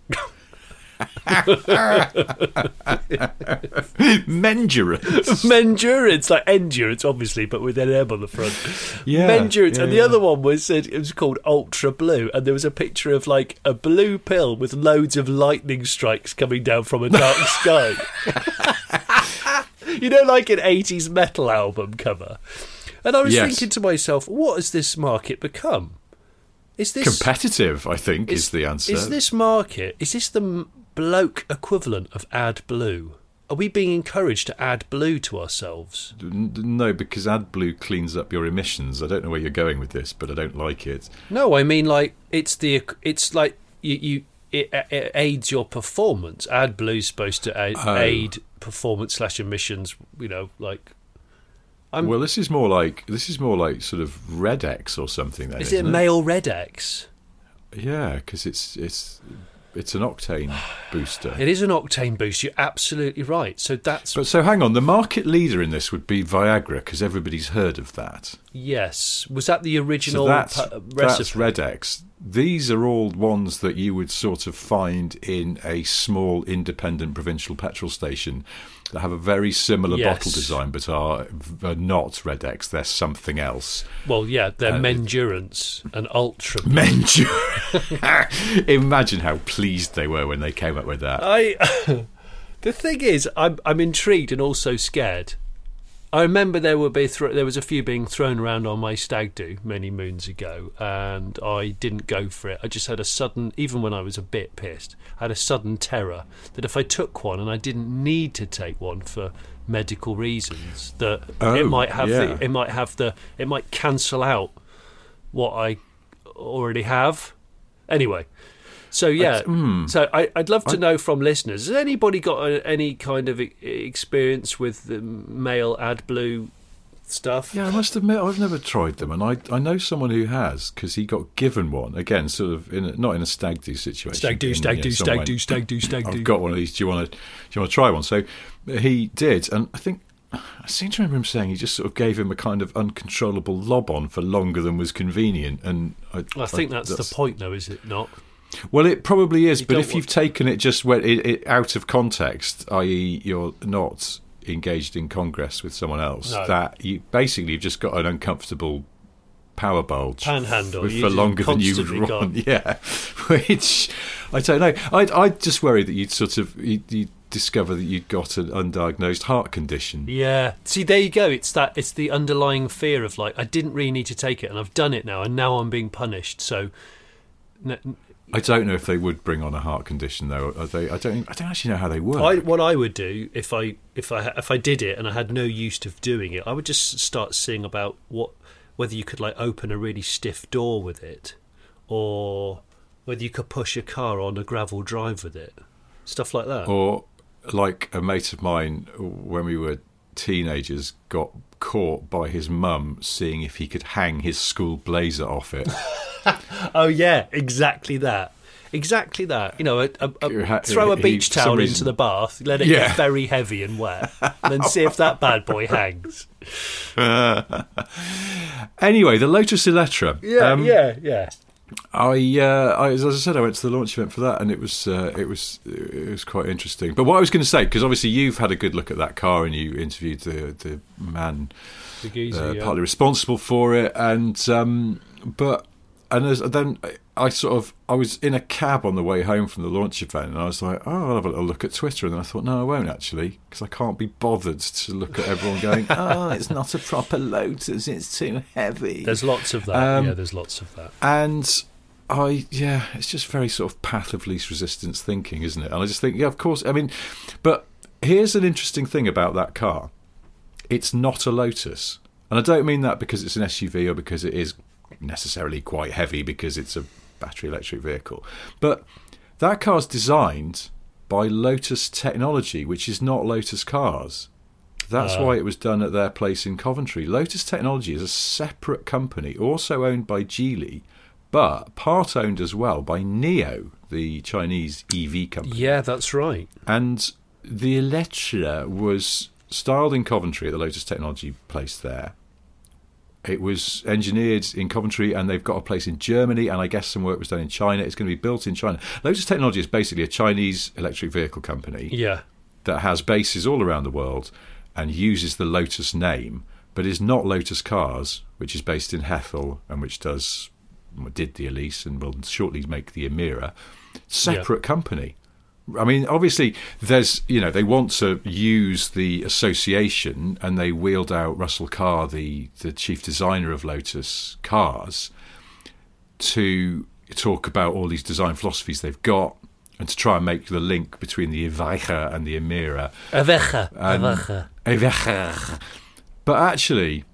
Mendurance. Mendurance, like endurance, obviously, but with an M on the front. Yeah, Mendurance, yeah, and the yeah. other one was it was called Ultra Blue, and there was a picture of like a blue pill with loads of lightning strikes coming down from a dark sky. You know, like an eighties metal album cover. And I was Yes. thinking to myself, what has this market become? Is this Competitive, I think, is, the answer. Is this market? Is this the m- bloke equivalent of AdBlue? Are we being encouraged to add blue to ourselves? N- No, because AdBlue cleans up your emissions. I don't know where you're going with this, but I don't like it. No, I mean like it's the it's like you, you it, it aids your performance. AdBlue's supposed to aid, Oh. aid performance slash emissions. You know, like I'm. Well, this is more like this is more like sort of Red X or something. Then, is it isn't male Red X? Yeah, because it's it's it's an octane booster. It is an octane boost. You're absolutely right. So that's But so hang on, the market leader in this would be Viagra because everybody's heard of that. yes. Was that the So original that's, pa- that's recipe? Red X. These are all ones that you would sort of find in a small independent provincial petrol station that have a very similar Yes. bottle design but are, are not Red X. They're something else. Well, yeah, they're Uh, Mendurance and Ultra. Menju. Imagine how pleased they were when they came up with that. I. The thing is, I'm I'm intrigued and also scared. I remember there were be thro- there was a few being thrown around on my stag do many moons ago, and I didn't go for it. I just had a sudden, even when I was a bit pissed, I had a sudden terror that if I took one and I didn't need to take one for medical reasons, that Oh, it might have yeah. the it might have the it might cancel out what I already have. Anyway. So yeah, mm. so I, I'd love to I- know from listeners. Has anybody got a, any kind of e- experience with the male AdBlue stuff? Yeah, I must admit I've never tried them, and I I know someone who has because he got given one again, sort of in a, not in a stag do situation. Stag do, in, stag you know, do, someone stag went, do, stag do, stag do. I've got one of these. Do you want to? Do you want to try one? So he did, and I think I seem to remember him saying he just sort of gave him a kind of uncontrollable lob on for longer than was convenient. And I, I think that's, the point, though, is it not? Well, it probably is, You but don't if want- you've taken it just when it, it, out of context, that is, you're not engaged in congress with someone else, No. that you basically you've just got an uncomfortable power bulge Panhandle, f- you for just longer than you constantly would got- want. Yeah, which I don't know. I I just worry that you'd sort of you'd, you'd discover that you'd got an undiagnosed heart condition. Yeah. See, there you go. It's that. It's the underlying fear of like I didn't really need to take it, and I've done it now, and now I'm being punished. So. N- I don't know if they would bring on a heart condition though. Are they? I don't. I don't actually know how they work. I, what I would do if I if I if I did it and I had no use of doing it, I would just start seeing about what whether you could like open a really stiff door with it, or whether you could push a car on a gravel drive with it, stuff like that. Or like a mate of mine when we were teenagers got caught by his mum seeing if he could hang his school blazer off it. Oh yeah, exactly that. Exactly that. You know, a, a, a, Ha- throw a he- beach for some towel reason- into the bath, let it Yeah. get very heavy and wet, and then see if that bad boy hangs. Anyway, the Lotus Electra. Um, yeah, yeah. I, uh, I, as I said, I went to the launch event for that, and it was, uh, it was, it was quite interesting. But what I was going to say, because obviously you've had a good look at that car, and you interviewed the the man The geezer, uh, yeah. partly responsible for it, and um, but and as, then I sort of I was in a cab on the way home from the launch event, and I was like, oh, I'll have a little look at Twitter, and then I thought, no, I won't actually, because I can't be bothered to look at everyone going, oh, it's not a proper Lotus, it's too heavy. There's lots of that. Um, yeah, there's lots of that. And I, yeah, it's just very sort of path of least resistance thinking, isn't it? And I just think, yeah, of course. I mean, but here's an interesting thing about that car. It's not a Lotus. And I don't mean that because it's an S U V or because it is necessarily quite heavy because it's a battery electric vehicle. But that car's designed by Lotus Technology, which is not Lotus Cars. That's uh. why it was done at their place in Coventry. Lotus Technology is a separate company, also owned by Geely, but part owned as well by NIO, the Chinese E V company. Yeah, that's right. And the Electra was styled in Coventry at the Lotus Technology place there. It was engineered in Coventry, and they've got a place in Germany, and I guess some work was done in China. It's going to be built in China. Lotus Technology is basically a Chinese electric vehicle company yeah. that has bases all around the world and uses the Lotus name, but is not Lotus Cars, which is based in Hethel and which does did the Elise and will shortly make the Emira. Separate yeah. company. I mean, obviously, there's, you know, they want to use the association, and they wheeled out Russell Carr, the, the chief designer of Lotus Cars, to talk about all these design philosophies they've got and to try and make the link between the Evecha and the Emira. Evecha. Evecha. Evecha. But actually,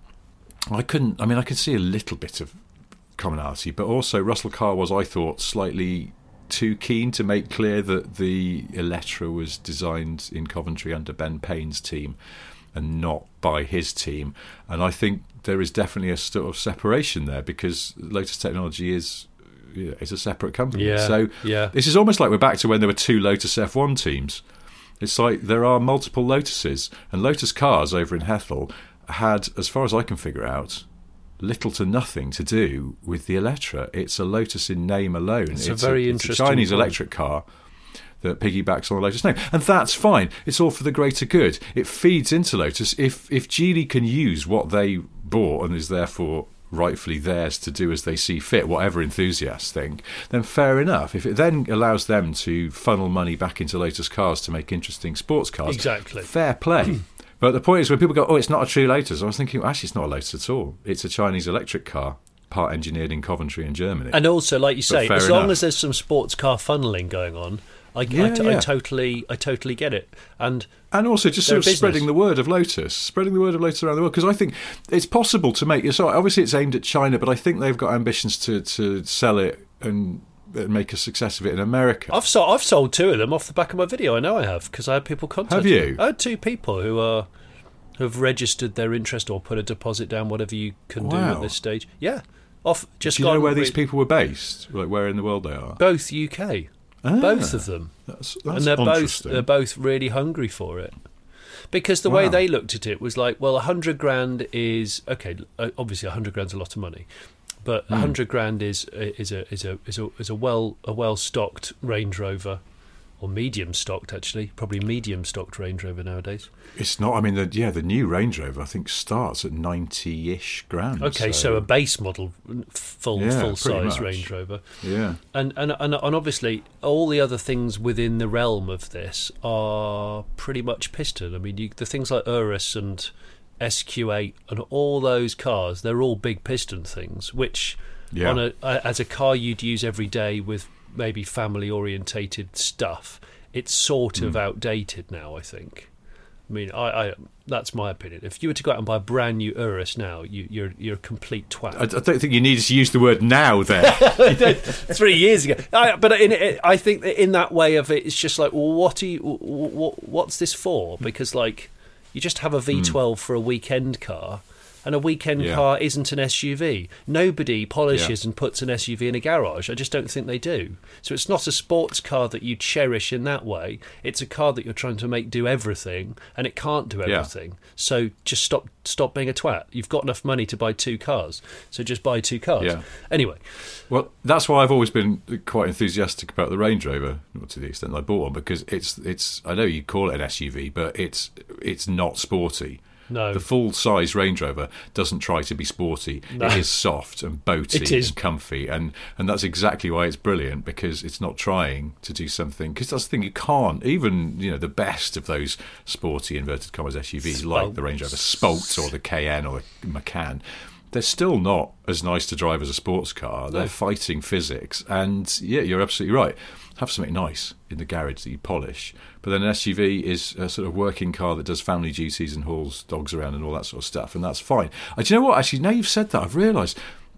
I couldn't, I mean, I could see a little bit of commonality, but also Russell Carr was, I thought, slightly too keen to make clear that the Electra was designed in Coventry under Ben Payne's team and not by his team. And I think there is definitely a sort of separation there, because Lotus Technology is is a separate company. Yeah, so yeah. This is almost like we're back to when there were two Lotus F one teams. It's like there are multiple Lotuses, and Lotus Cars over in Hethel had, as far as I can figure out, little to nothing to do with the Electra. It's a Lotus in name alone. It's, it's a very a, interesting it's a Chinese point. electric car that piggybacks on the Lotus name, and that's fine. It's all for the greater good. It feeds into Lotus. If if Geely can use what they bought and is therefore rightfully theirs to do as they see fit, whatever enthusiasts think, then fair enough. If it then allows them to funnel money back into Lotus Cars to make interesting sports cars, exactly, fair play. But the point is, when people go, oh, it's not a true Lotus, I was thinking, well, actually, it's not a Lotus at all. It's a Chinese electric car, part engineered in Coventry in Germany. And also, like you say, as enough. long as there's some sports car funneling going on, I, yeah, I, t- yeah. I totally, I totally get it. And and also just sort of business. spreading the word of Lotus, spreading the word of Lotus around the world, because I think it's possible to make. So obviously, it's aimed at China, but I think they've got ambitions to to sell it and make a success of it in America. I've sold, I've sold two of them off the back of my video. I know I have, because I had people contact Have you? me. I had two people who are who have registered their interest or put a deposit down, whatever you can Wow. do at this stage. Yeah, off just. Do you know gone where re- these people were based? Like where in the world they are? Both U K. Ah, both of them. That's, that's and they're both interesting. they're both really hungry for it, because the Wow. way they looked at it was like, well, a hundred grand is okay. Obviously, a hundred grand's a lot of money, but a Mm. hundred grand is is a is a is a is a well a well stocked Range Rover, or medium stocked actually, probably medium stocked Range Rover nowadays. It's not. I mean, the, yeah, the new Range Rover I think starts at ninety-ish grand. Okay, so, a base model, full Yeah, full pretty size much. Range Rover. yeah, And, and and and obviously, all the other things within the realm of this are pretty much piston. I mean, you, the things like Urus and S Q eight and all those cars, they're all big piston things, which yeah. on a, a as a car you'd use every day with maybe family orientated stuff, it's sort of Mm. outdated now, I think. I mean, I, I that's my opinion. If you were to go out and buy a brand new Urus now, you, you're you're a complete twat. I, I don't think you needed to use the word now there. Three years ago, I, but in, it, I think that in that way of it, it's just like, well, what do you, what, what's this for? Because like, you just have a V twelve for a weekend car, and a weekend Yeah. car isn't an S U V. Nobody polishes Yeah. and puts an S U V in a garage. I just don't think they do. So it's not a sports car that you cherish in that way. It's a car that you're trying to make do everything, and it can't do Yeah. everything. So just stop stop being a twat. You've got enough money to buy two cars, so just buy two cars. Yeah. Anyway, Well, that's why I've always been quite enthusiastic about the Range Rover, not to the extent I bought one, because it's it's. I know you call it an S U V, but it's it's not sporty. no. The full-size Range Rover doesn't try to be sporty. No. It is soft and boaty It is. and comfy, and, and that's exactly why it's brilliant, because it's not trying to do something. Because that's the thing, you can't, even you know the best of those sporty, inverted commas, S U Vs, like the Range Rover Spalt or the Cayenne or the Macan, they're still not as nice to drive as a sports car. They're No. fighting physics. And yeah, you're absolutely right. Have something nice in the garage that you polish. But then an S U V is a sort of working car that does family duties and hauls dogs around and all that sort of stuff, and that's fine. Uh, do you know what? Actually, now you've said that, I've realised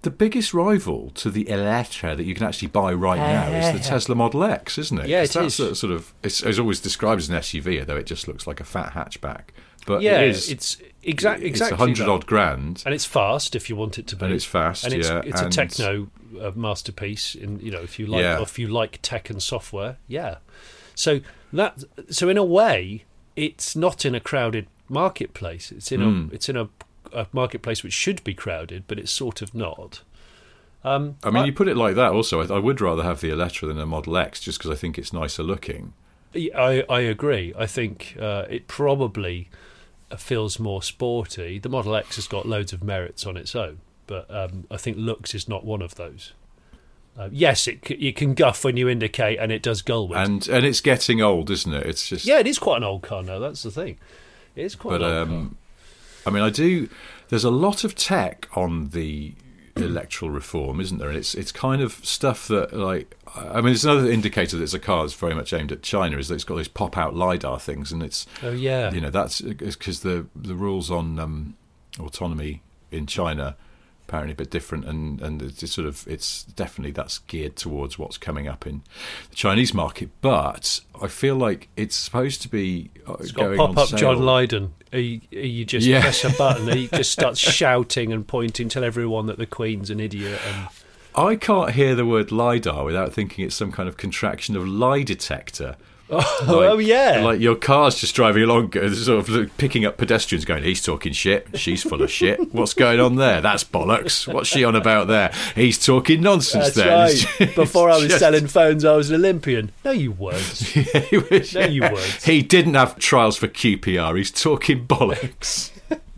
the biggest rival to the Elettra that you can actually buy right now is the Tesla Model X, isn't it? Yeah, it that's is. A sort of it's, it's always described as an S U V, although it just looks like a fat hatchback. But yeah, it is, it's exact, exactly it's a hundred that. odd grand, and it's fast if you want it to be, and it's fast. and it's, yeah, it's and a techno uh, masterpiece. In you know, if you like, Yeah. or if you like tech and software, yeah. So that, so in a way, it's not in a crowded marketplace. It's in Mm. a, it's in a, a marketplace which should be crowded, but it's sort of not. Um, I mean, I- you put it like that. Also, I, I would rather have the Elettra than a Model X, just because I think it's nicer looking. I, I agree. I think uh, it probably feels more sporty. The Model X has got loads of merits on its own, but um, I think looks is not one of those. Uh, yes, it c- you can guff when you indicate, and it does gull with. And and it's getting old, isn't it? It's just Yeah, it is quite an old car now. That's the thing. It is quite But an old um, I mean, I do. There's a lot of tech on the electoral reform, isn't there? And it's it's kind of stuff that, like, I mean, it's another indicator that it's a car that's very much aimed at China. Is that it's got those pop out lidar things, and it's car. Oh yeah, you know that's because the the rules on um, autonomy in China apparently a bit different, and and it's sort of it's definitely that's geared towards what's coming up in the Chinese market. But I feel like it's supposed to be uh, it's got going pop on up sale. John Lydon. You, you just Yeah. press a button, and he just starts shouting and pointing, tell everyone that the Queen's an idiot. And I can't hear the word lidar without thinking it's some kind of contraction of lie detector. oh, oh yeah, Like your car's just driving along, uh, sort of picking up pedestrians going, he's talking shit, she's full of shit. What's going on there? That's bollocks. What's she on about there? He's talking nonsense that's there. right. It's just- Before I was just- selling phones, I was an Olympian. No, you weren't. Yeah, he was- No, you yeah. weren't. He didn't have trials for Q P R. He's talking bollocks.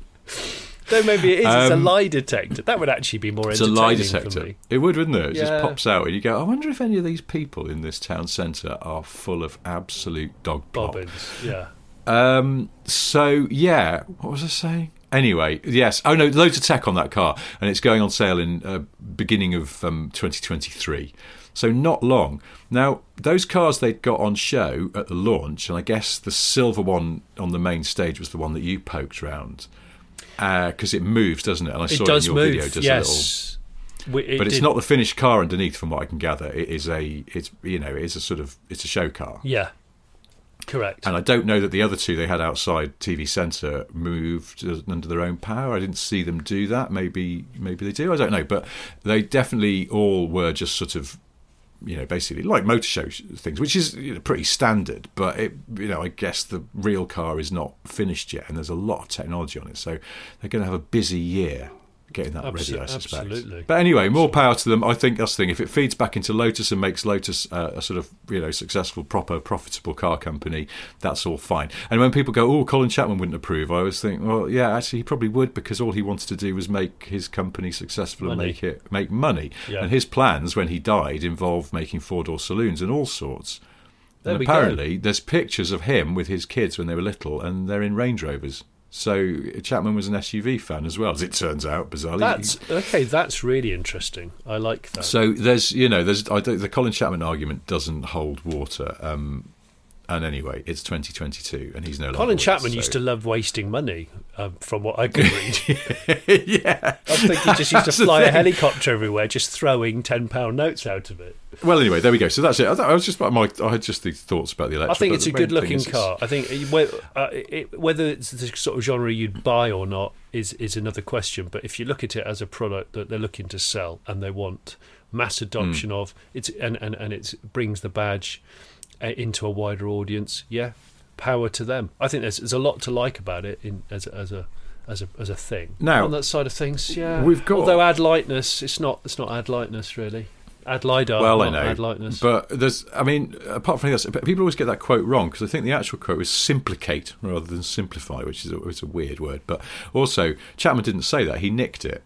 So maybe it is. It's a Um, lie detector. That would actually be more It's a entertaining lie for detector. me. It would, wouldn't it? It Yeah. just pops out and you go, I wonder if any of these people in this town centre are full of absolute dog plop. Bobbins. Yeah. Um, so, yeah, what was I saying? Anyway, yes. Oh, no, loads of tech on that car, and it's going on sale in uh, beginning of um, twenty twenty-three. So not long. Now, those cars they'd got on show at the launch, and I guess the silver one on the main stage was the one that you poked round, because it moves, doesn't it? And I It saw does it in your move. video. Does yes. We- a little, but it's did- not the finished car underneath, from what I can gather. It is a, it's you know, it is a sort of, it's a show car. Yeah. Correct. And I don't know that the other two they had outside T V Centre moved under their own power. I didn't see them do that. Maybe maybe they do. I don't know. But they definitely all were just sort of, you know, basically like motor show things, which is, you know, pretty standard. But, it, you know, I guess the real car is not finished yet, and there's a lot of technology on it. So they're going to have a busy year getting that Abso- ready, I suspect. absolutely. But anyway, more power to them. I think that's the thing. If it feeds back into Lotus and makes Lotus uh, a sort of, you know, successful, proper, profitable car company, that's all fine. And when people go, oh, Colin Chapman wouldn't approve, I always think, well, yeah, actually, he probably would, because all he wanted to do was make his company successful and Money. make it make money. Yeah. And his plans, when he died, involved making four-door saloons and all sorts. There and we go. apparently, there's pictures of him with his kids when they were little, and they're in Range Rovers. So Chapman was an S U V fan as well, as it turns out, bizarrely. That's okay. That's really interesting. I like that. So there's, you know, there's I don't, the Colin Chapman argument doesn't hold water. Um, and anyway, it's twenty twenty-two, and he's no longer. Colin with Chapman us, so- used to love wasting money, um, from what I could read. yeah. I think he just used to That's the fly a thing. helicopter everywhere, just throwing ten pound notes out of it. Well, anyway, there we go. So that's it. I, thought- I was just about my. I had just these thoughts about the electric. I think but it's the a main thing good-looking is it's- car. I think it- whe- uh, it, whether it's the sort of genre you'd buy or not is is another question. But if you look at it as a product that they're looking to sell and they want mass adoption Mm. of, it's and and and it brings the badge uh, into a wider audience. Yeah, power to them. I think there's there's a lot to like about it in as a, as a as a as a thing. Now, on that side of things, yeah, we've got- Although add lightness, it's not it's not add lightness really. Add lidar, Well, I not know, add lightness. but there's. I mean, apart from this, people always get that quote wrong, because I think the actual quote was "simplicate" rather than "simplify," which is a, it's a weird word. But also, Chapman didn't say that; he nicked it.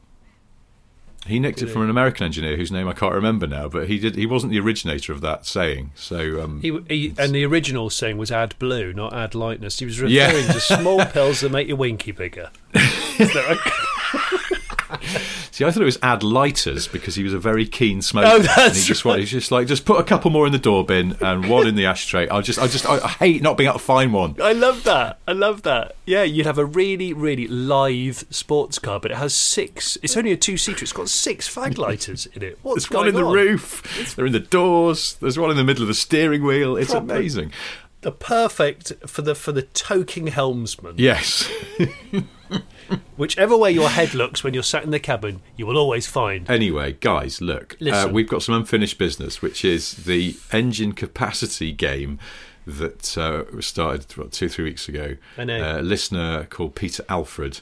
He nicked Did it from he? an American engineer whose name I can't remember now, but he did. He wasn't the originator of that saying. So um, He, he and the original saying was add blue, not add lightness. He was referring Yeah. to small pills that make your winky bigger. Is that right? See, I thought it was add lighters because he was a very keen smoker. Oh, that's and he just right. wanted, he's just like, just put a couple more in the door bin and one in the ashtray. I just, I just, I hate not being able to find one. I love that. I love that. Yeah, you'd have a really, really lithe sports car, but it has six. It's only a two-seater. It's got six fag lighters in it. What's There's one in going the on? roof. They're in the doors. There's one in the middle of the steering wheel. It's Proper- amazing. The perfect for the for the toking helmsman. Yes. Whichever way your head looks when you're sat in the cabin, you will always find. Anyway, guys, look, uh, Listen. we've got some unfinished business, which is the engine capacity game that uh, started what, two, three weeks ago. I know. Uh, a listener called Peter Alfred,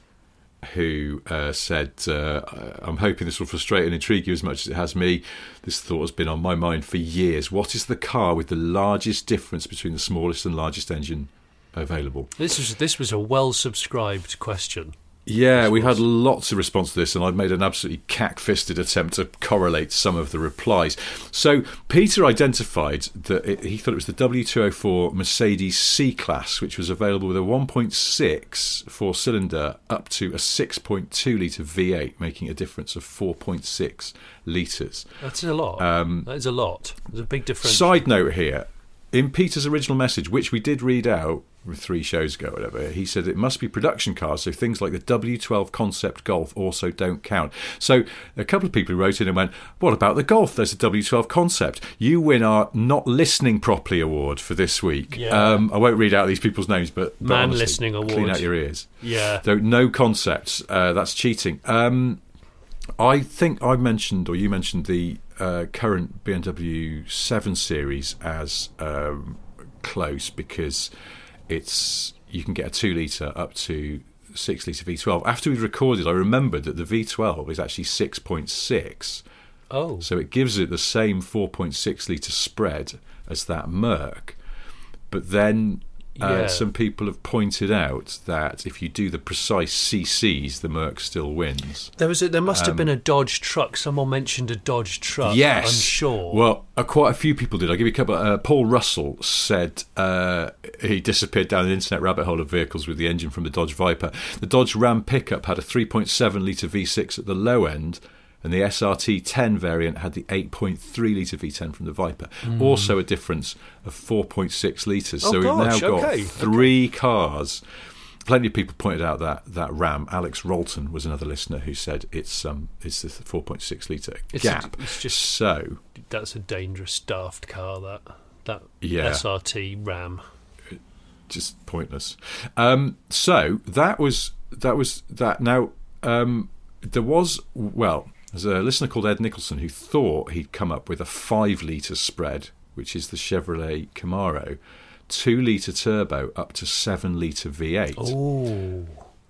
who uh, said, uh, I'm hoping this will frustrate and intrigue you as much as it has me. This thought has been on my mind for years. What is the car with the largest difference between the smallest and largest engine available? This was this was a well subscribed question. Yeah, we had lots of response to this, and I've made an absolutely cack-fisted attempt to correlate some of the replies. So Peter identified that it, he thought it was the W two oh four Mercedes C-Class, which was available with a one point six four-cylinder up to a six point two litre V eight, making a difference of four point six litres. That's a lot. Um, that is a lot. There's a big difference. Side note here, in Peter's original message, which we did read out three shows ago, whatever, he said it must be production cars, so things like the W twelve Concept Golf also don't count. So a couple of people who wrote in and went, what about the Golf? There's a W twelve Concept. You win our Not Listening Properly award for this week. Yeah. Um, I won't read out these people's names, but, but Man honestly, Listening Award. clean out your ears. Yeah. So no concepts. Uh, that's cheating. Um, I think I mentioned, or you mentioned, the uh, current B M W seven Series as um, close because it's you can get a two litre up to six litre V twelve. After we'd recorded, I remembered that the V twelve is actually six point six, Oh. so it gives it the same four point six litre spread as that Merc. But then uh, Yeah. some people have pointed out that if you do the precise C Cs, the Merc still wins. There was a, there must have been a Dodge truck. Someone mentioned a Dodge truck. Yes, I'm sure. Well, uh, quite a few people did. I'll give you a couple. Uh, Paul Russell said uh, he disappeared down an internet rabbit hole of vehicles with the engine from the Dodge Viper. The Dodge Ram pickup had a three point seven litre V six at the low end, and the S R T ten variant had the eight point three litre V ten from the Viper. Also a difference of four point six litres. Oh, so gosh, we've now got okay, three cars. Plenty of people pointed out that that Ram. Alex Rolton was another listener who said it's um it's the four point six litre It's gap. a- it's just- so That's a dangerous, daft car, that. That Yeah. S R T Ram. just pointless. Um, so that was that was that. Now um, there was well, there's a listener called Ed Nicholson who thought he'd come up with a five litre spread, which is the Chevrolet Camaro, two litre turbo up to seven litre V eight. Oh.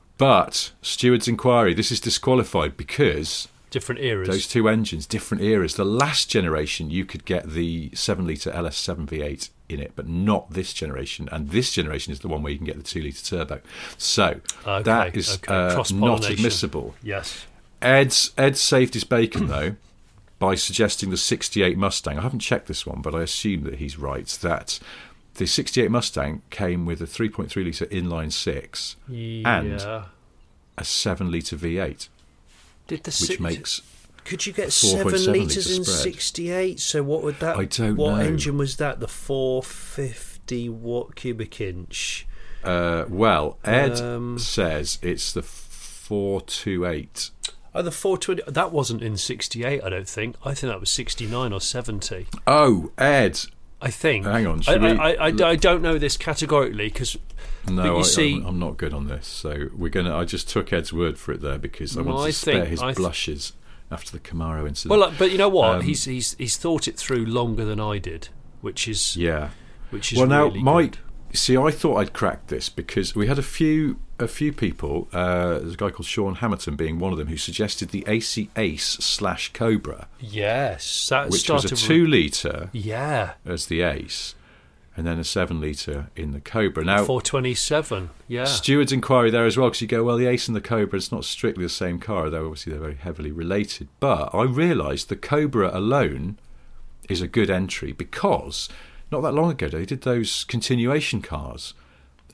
But Steward's inquiry, this is disqualified because Different eras. those two engines, different eras. The last generation, you could get the seven litre L S seven V eight in it, but not this generation. And this generation is the one where you can get the two litre turbo. So Okay, that is okay. uh, not Cross-pollination. admissible. Yes. Ed's Ed saved his bacon though by suggesting the sixty-eight Mustang. I haven't checked this one, but I assume that he's right that the sixty-eight Mustang came with a three point three litre inline six Yeah. and a seven litre V eight, Did the which si- makes Could you get four point seven seven litres litre in spread. sixty-eight? So what would that? I don't what know. engine was that? The four fifty watt cubic inch. Uh, well, Ed Um, says it's the four twenty-eight. Oh, the four twenty. That wasn't in sixty-eight. I don't think. I think that was sixty-nine or seventy. Oh, Ed. I think. Hang on, I, should we- I, I, I, I don't know this categorically because. No, But you I, see- I'm, I'm not good on this. So we're gonna. I just took Ed's word for it there because I Well, wanted I to spare think- his I th- blushes after the Camaro incident. Well, like, but you know what? Um, he's he's he's thought it through longer than I did, which is yeah. which is Well, now really my good. see, I thought I'd cracked this because we had a few a few people. Uh, there's a guy called Sean Hamilton being one of them who suggested the A C Ace slash Cobra, Yes, that which was started. a two litre Yeah, as the Ace, and then a seven litre in the Cobra. Now, four twenty-seven. Yeah, Steward's inquiry there as well, because you go, well, the Ace and the Cobra, it's not strictly the same car, though obviously they're very heavily related. But I realised the Cobra alone is a good entry because not that long ago they did those continuation cars,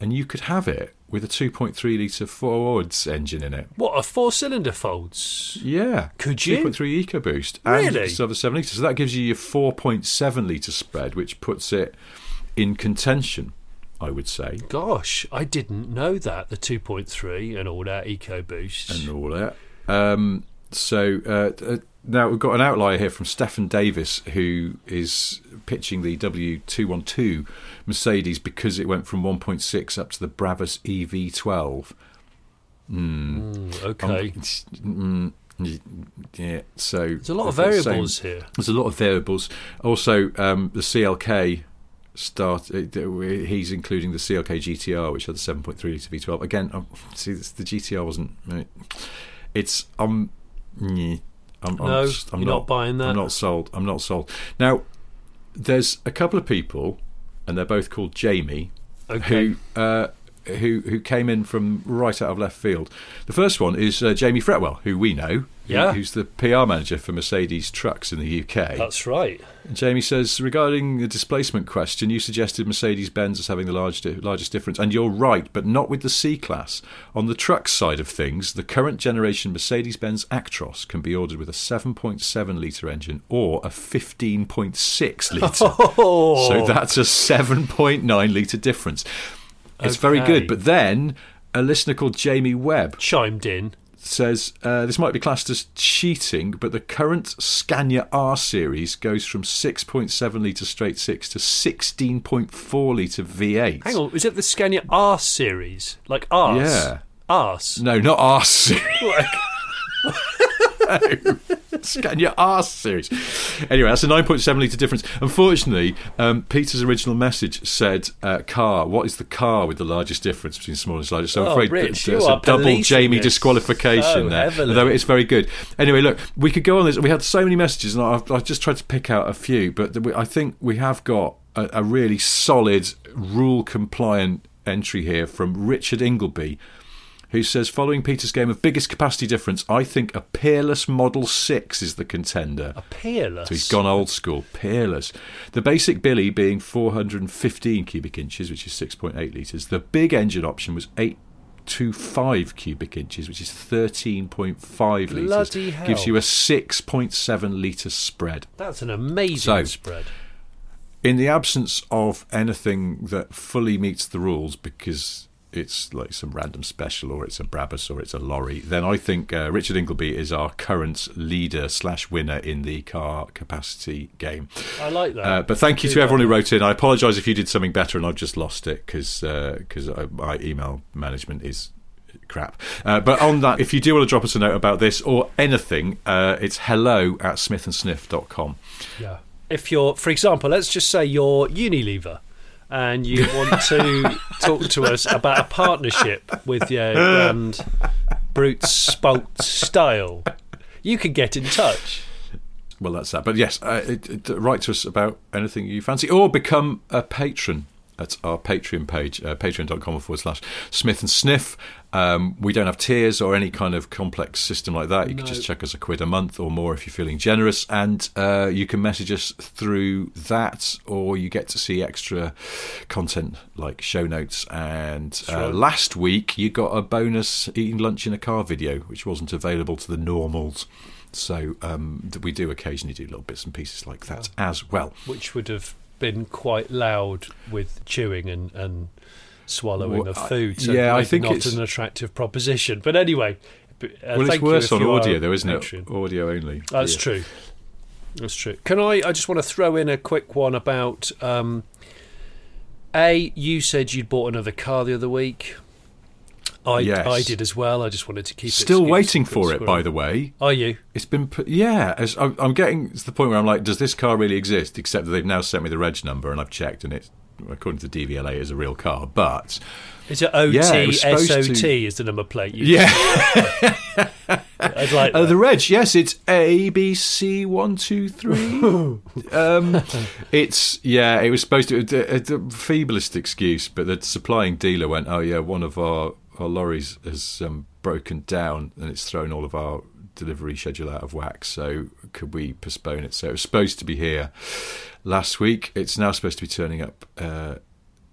and you could have it with a two point three litre Fords engine in it. What, a four-cylinder Folds? Yeah. Could you? two point three EcoBoost. Really? And it's other seven litres. So that gives you your four point seven litre spread, which puts it in contention, I would say. Gosh, I didn't know that, the two point three and all that EcoBoost. And all that. Um, so uh, uh, now we've got an outlier here from Stefan Davis, who is pitching the W two twelve Mercedes because it went from one point six up to the Brabus E V twelve. Mm. Mm, okay. Um, mm, yeah, so there's a lot of variables same, here. There's a lot of variables. Also, um, the C L K start. He's including the C L K G T R, which had the seven point three litre V twelve. Again, um, see, the G T R wasn't. It's um. I'm, I'm no, just, I'm you're not, not buying that. I'm not sold. I'm not sold. Now, there's a couple of people, and they're both called Jamie, okay. who uh, who who came in from right out of left field. The first one is uh, Jamie Fretwell, who we know, yeah. who, who's the P R manager for Mercedes Trucks in the U K. That's right. And Jamie says, regarding the displacement question, you suggested Mercedes-Benz as having the large, largest difference, and you're right, but not with the C-Class. On the truck side of things, the current generation Mercedes-Benz Actros can be ordered with a seven point seven litre engine or a fifteen point six litre. Oh. So that's a seven point nine litre difference. It's okay. very good. But then a listener called Jamie Webb chimed in. Says uh, this might be classed as cheating, but the current Scania R series goes from six point seven litre straight six to sixteen point four litre V eight. Hang on, is it the Scania R series? Like arse? Yeah. Arse? No, not R series. No. Scania R series. Anyway, that's a nine point seven litre difference. Unfortunately, um, Peter's original message said uh, car. What is the car with the largest difference between small and largest? So I'm oh, afraid Rich, there's you a are double Jamie this disqualification so there. heavily. Although it's very good. Anyway, look, we could go on this. We had so many messages, and I've, I've just tried to pick out a few, but I think we have got a, a really solid, rule-compliant entry here from Richard Ingleby, who says, following Peter's game of biggest capacity difference, I think a Peerless Model six is the contender. A Peerless? So he's gone old school. Peerless. The basic Billy being four hundred fifteen cubic inches, which is six point eight litres. The big engine option was eight twenty-five cubic inches, which is thirteen point five litres. Bloody hell. Gives you a six point seven litre spread. That's an amazing so, spread. In the absence of anything that fully meets the rules, because it's like some random special, or it's a Brabus, or it's a lorry, then I think uh, Richard Ingleby is our current leader slash winner in the car capacity game. I like that. Uh, but thank you Do to that. everyone who wrote in. I apologise if you did something better and I've just lost it, because because uh, my email management is crap. Uh, but on that, if you do want to drop us a note about this or anything, uh, it's hello at smith and sniff dot com. Yeah. If you're, for example, let's just say you're Unilever, and you want to talk to us about a partnership with your brand Brute Spalt Style, you can get in touch. Well, that's that. But yes, uh, it, it, write to us about anything you fancy, or become a patron at our Patreon page, uh, patreon.com forward slash Smith and Sniff. Um, we don't have tiers or any kind of complex system like that. You no. can just chuck us a quid a month or more if you're feeling generous, and uh, you can message us through that, or you get to see extra content like show notes. And uh, right. last week you got a bonus eating lunch in a car video, which wasn't available to the normals. So um, we do occasionally do little bits and pieces like that yeah. as well. Which would have been quite loud with chewing and, and swallowing well, of food. So yeah, I think not it's an attractive proposition. But anyway, uh, well, thank it's worse you on you audio, are though, isn't Patreon. it? Audio only. That's yeah. true. That's true. Can I? I just want to throw in a quick one about. Um, a, you said you'd bought another car the other week. I, yes. I did as well. I just wanted to keep Still it. waiting for it, by the way. Are you? It's been, put, yeah. As I'm, I'm getting to the point where I'm like, does this car really exist? Except that they've now sent me the reg number, and I've checked, and it's, according to the D V L A, is a real car. But is it O T yeah, it S O T to... is the number plate? You yeah. I'd like. Oh, the reg. Yes, it's A B C one two three. um, it's yeah. It was supposed to. It's a feeblest excuse, but the supplying dealer went, oh yeah, one of our. Our lorries has um, broken down, and it's thrown all of our delivery schedule out of whack, so could we postpone it? So it was supposed to be here last week. It's now supposed to be turning up uh,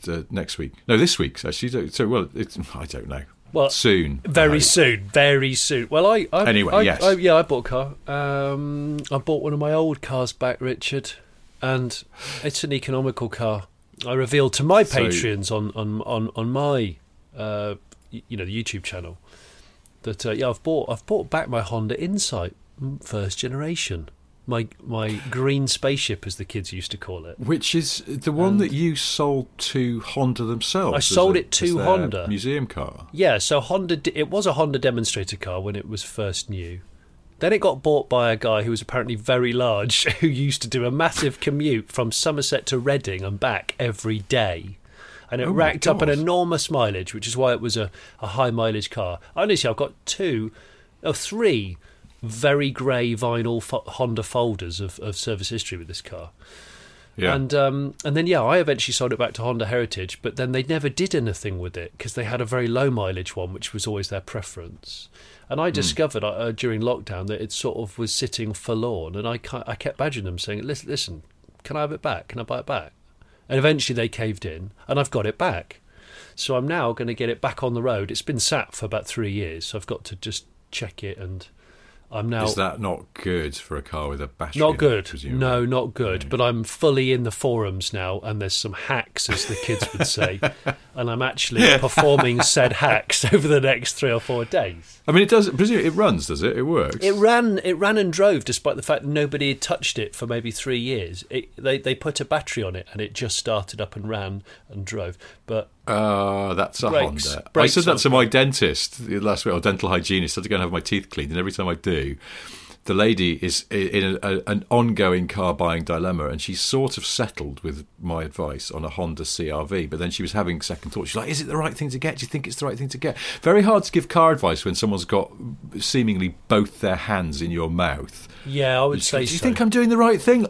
uh, next week. No, this week actually. So, so well, it's I don't know. Well, soon, very soon, very soon. Well, I, I anyway, I, yes, I, yeah, I bought a car. Um, I bought one of my old cars back, Richard, and it's an economical car. I revealed to my So- Patreons on on on on my, uh, y- you know, the YouTube channel that uh, yeah, I've bought I've bought back my Honda Insight mm, first generation. My my green spaceship, as the kids used to call it. which is the one And- that you sold to Honda themselves. I as sold a- it to as their Honda. museum car. Yeah, so Honda. d- It was a Honda demonstrator car when it was first new. Then it got bought by a guy who was apparently very large, who used to do a massive commute from Somerset to Reading and back every day. And it Oh my racked up an God. enormous mileage, which is why it was a, a high mileage car. Honestly, I've got two, oh, three very grey vinyl fo- Honda folders of, of service history with this car. Yeah, And um, and then, yeah, I eventually sold it back to Honda Heritage, but then they never did anything with it because they had a very low mileage one, which was always their preference. And I discovered uh, during lockdown that it sort of was sitting forlorn, and I, ki- I kept badgering them, saying, listen, listen, can I have it back? Can I buy it back? And eventually they caved in, and I've got it back. So I'm now going to get it back on the road. It's been sat for about three years, so I've got to just check it, and I'm now... is that not good for a car with a battery? Not in it, good. presumably? No, not good. No. But I'm fully in the forums now, and there's some hacks, as the kids would say. And I'm actually performing said hacks over the next three or four days. I mean, it does. Presumably, it runs, does it? It works. It ran, it ran and drove, despite the fact nobody had touched it for maybe three years. It, they they put a battery on it, and it just started up and ran and drove. But Uh, that's a Brakes. Honda. I Brakes said that on to my dentist last week, or dental hygienist. I had to go and have my teeth cleaned, and every time I do, the lady is in a, a, an ongoing car buying dilemma, and she's sort of settled with my advice on a Honda C R V, but then she was having second thoughts. She's like, is it the right thing to get? Do you think it's the right thing to get? Very hard to give car advice when someone's got seemingly both their hands in your mouth. yeah, I would Do say you so. think I'm doing the right thing?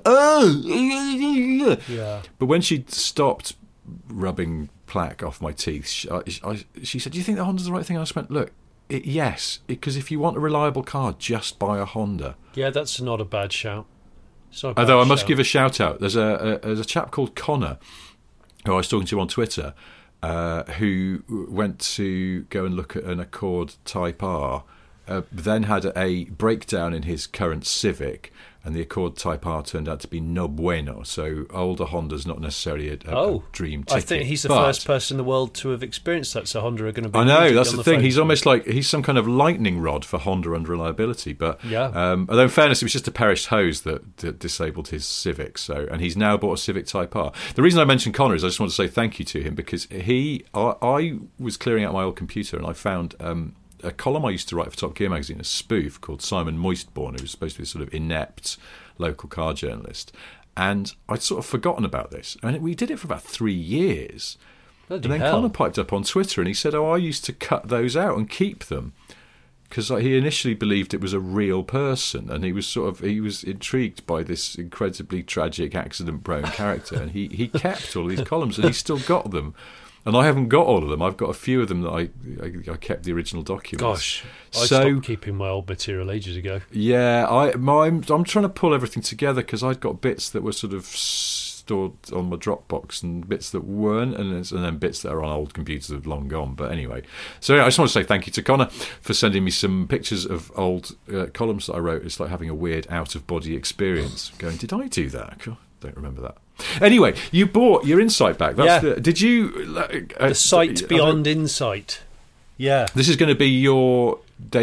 Oh! Yeah. But when she stopped rubbing plaque off my teeth, she, I, I, she said, do you think the Honda's the right thing? I just went, look, it, yes, because if you want a reliable car, just buy a Honda. Yeah, that's not a bad shout. It's not a bad Although I must shout. give a shout out. There's a, a there's a chap called Connor, who I was talking to on Twitter, uh, who went to go and look at an Accord Type R, uh, then had a breakdown in his current Civic, and the Accord Type R turned out to be no bueno. So older Honda's not necessarily a, a, Oh, a dream ticket. I think he's the but- first person in the world to have experienced that. So Honda are going to be. I know, immediately that's on the phone thing. He's to me. almost like he's some kind of lightning rod for Honda unreliability. But Yeah. um, although in fairness, it was just a perished hose that, that disabled his Civic. So, and he's now bought a Civic Type R. The reason I mentioned Connor is I just want to say thank you to him because he, I, I was clearing out my old computer and I found um, a column I used to write for Top Gear magazine, a spoof called Simon Moistborn, who was supposed to be a sort of inept local car journalist. And I'd sort of forgotten about this. I mean, we did it for about three years. Bloody And then hell. Connor piped up on Twitter and he said, oh, I used to cut those out and keep them. Because he initially believed it was a real person, and he was sort of he was intrigued by this incredibly tragic, accident-prone character, and he, he kept all these columns, and he's still got them. And I haven't got all of them. I've got a few of them that I I, I kept the original documents. Gosh, I so stopped keeping my old material ages ago. yeah, I my, I'm, I'm trying to pull everything together because I'd got bits that were sort of stored on my Dropbox and bits that weren't, and then, and then bits that are on old computers that have long gone. But anyway, so yeah, I just want to say thank you to Connor for sending me some pictures of old uh, columns that I wrote. It's like having a weird out-of-body experience. Going, did I do that? God, don't remember that. Anyway, you bought your Insight back. That's Yeah. the, did you? Uh, The sight beyond insight. Yeah. This is going to be your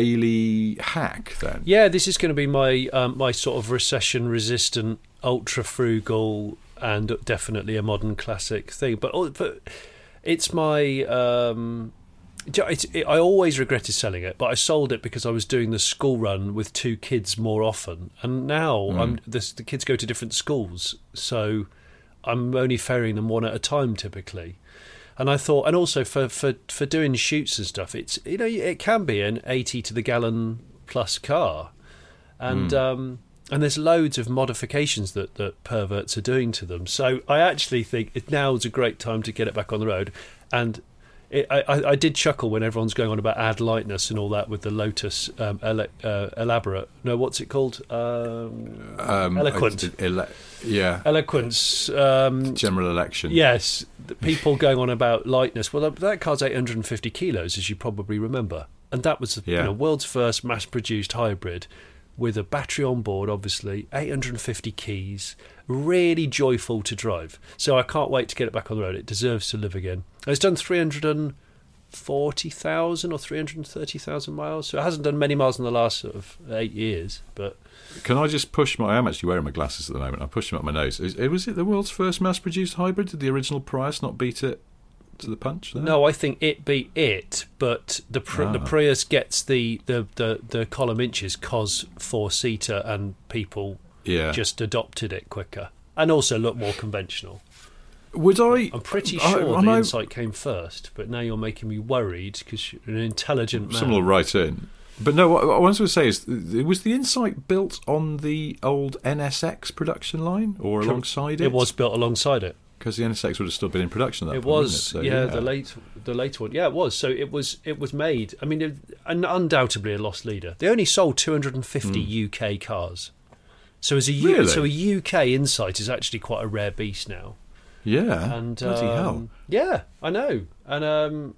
daily hack, then. Yeah, this is going to be my um, my sort of recession-resistant, ultra-frugal, and definitely a modern classic thing. But, but it's my... Um, it's, it, I always regretted selling it, but I sold it because I was doing the school run with two kids more often. And now Mm. I'm this, the kids go to different schools, so I'm only ferrying them one at a time typically. And I thought, and also for, for, for doing shoots and stuff, it's you know it can be an eighty to the gallon plus car, and Mm. um, and there's loads of modifications that, that perverts are doing to them. So I actually think it now's a great time to get it back on the road. And it, I, I I did chuckle when everyone's going on about add lightness and all that with the Lotus um, ele- uh, elaborate. No, what's it called? Um, Um, Eloquent. uh, ele- yeah. Eloquence. Um, General election. yes, the people going on about lightness. Well, that, that car's eight hundred fifty kilos, as you probably remember, and that was the Yeah. you know, world's first mass-produced hybrid with a battery on board. Obviously, eight hundred fifty keys. Really joyful to drive. So I can't wait to get it back on the road. It deserves to live again. It's done three hundred forty thousand or three hundred thirty thousand miles. So it hasn't done many miles in the last sort of eight years. But Can I just push my... I am actually wearing my glasses at the moment. I pushed them up my nose. Is, was it the world's first mass-produced hybrid? Did the original Prius not beat it to the punch there? no, I think it beat it. But the Pri- Ah. the Prius gets the, the, the, the column inches because four-seater and people Yeah. just adopted it quicker. And also look more conventional. Would I... I'm pretty I- sure I the know- Insight came first, but now you're making me worried because you're an intelligent man. Someone will write in. But no, what, what I was going to say is, was the Insight built on the old N S X production line or alongside it? It was built alongside it. Because the N S X would have still been in production at that It point, was, wouldn't it? yeah, So, the late, the later one. Yeah, it was. So it was, it was made. I mean, it, un- undoubtedly a lost leader. They only sold two hundred fifty Mm. U K cars. So as a U- Really? so a U K Insight is actually quite a rare beast now. Yeah. And Bloody um, hell. yeah, I know. And um,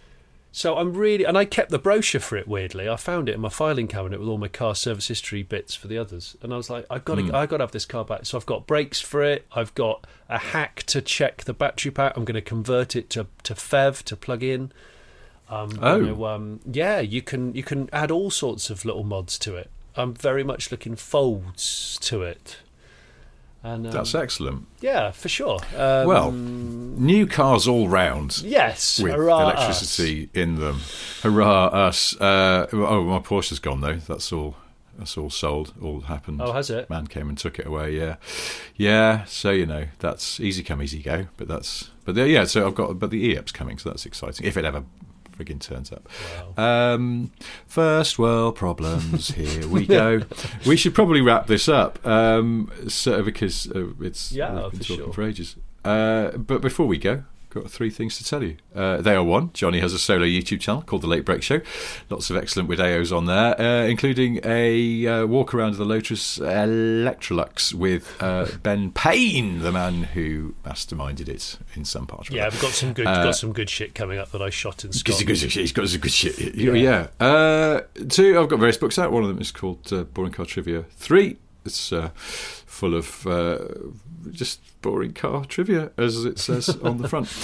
so I'm really, and I kept the brochure for it. Weirdly, I found it in my filing cabinet with all my car service history bits for the others. And I was like, I've got to, Mm. I got to have this car back. So I've got brakes for it. I've got a hack to check the battery pack. I'm going to convert it to to F E V to plug in. Um, Oh. you know, um, yeah, you can you can add all sorts of little mods to it. I'm very much looking forwards to it. And um, That's excellent. yeah, for sure. Um, Well, new cars all round. yes, With hurrah electricity in them. Hurrah, us. Uh, oh, my Porsche's gone, though. That's all That's all sold. All happened. Oh, has it? Man came and took it away, yeah. Yeah, so, you know, that's easy come, easy go. But that's... But there, yeah, so I've got... But the E-Up's coming, so that's exciting. If it ever frigging turns up. Wow. Um, first world problems. Here we go. We should probably wrap this up, um, so because uh, it's Yeah, we've been for talking sure. for ages. Uh, but before we go, got three things to tell you. Uh, they are one. Johnny has a solo YouTube channel called The Late Break Show. Lots of excellent videos on there, uh, including a uh, walk around the Lotus Electrolux with uh, Ben Payne, the man who masterminded it in some part. Yeah, I've got some good Uh, got some good shit coming up that I shot in He's Scotland. got, he's got some good shit. Yeah. yeah. Uh, two, I've got various books out. One of them is called uh, Boring Car Trivia. Three, it's uh, full of uh, just boring car trivia, as it says on the front.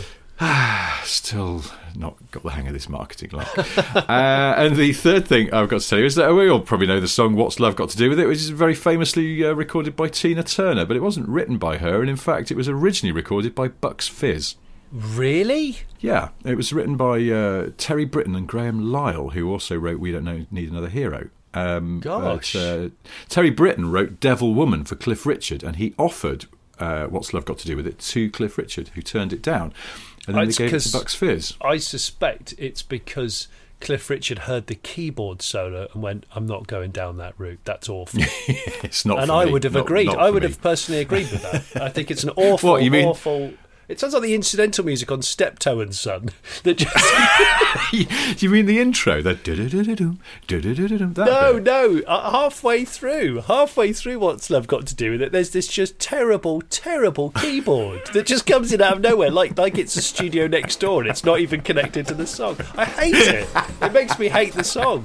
Still not got the hang of this marketing line. uh, and the third thing I've got to tell you is that we all probably know the song What's Love Got to Do With It, which is very famously uh, recorded by Tina Turner, but it wasn't written by her, and in fact it was originally recorded by Bucks Fizz. Really? Yeah, it was written by uh, Terry Britton and Graham Lyle, who also wrote We Don't Know, Need Another Hero. Um, Gosh. but, uh, Terry Britton wrote Devil Woman for Cliff Richard, and he offered uh, What's Love Got to Do With It to Cliff Richard, who turned it down. And then It's they gave it 'cause to Bucks Fizz. I suspect it's because Cliff Richard heard the keyboard solo and went, I'm not going down that route. That's awful. It's not and for I me. would have Not- agreed. not I for would me. have personally agreed with that. I think it's an awful, What, you mean- awful... It sounds like the incidental music on Steptoe and Son. That just... Do you mean the intro? The du-du-du-du-dum, du-du-du-du-dum, that No, bit? no. Uh, halfway through, halfway through, what's love got to do with it? There's this just terrible, terrible keyboard that just comes in out of nowhere, like like it's a studio next door, and it's not even connected to the song. I hate it. It makes me hate the song.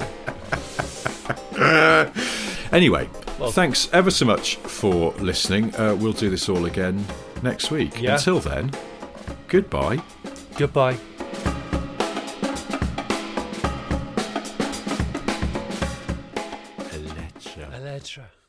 Anyway, Well- thanks ever so much for listening. Uh, we'll do this all again next week. Yeah. Until then, goodbye. Goodbye. Electra. Electra.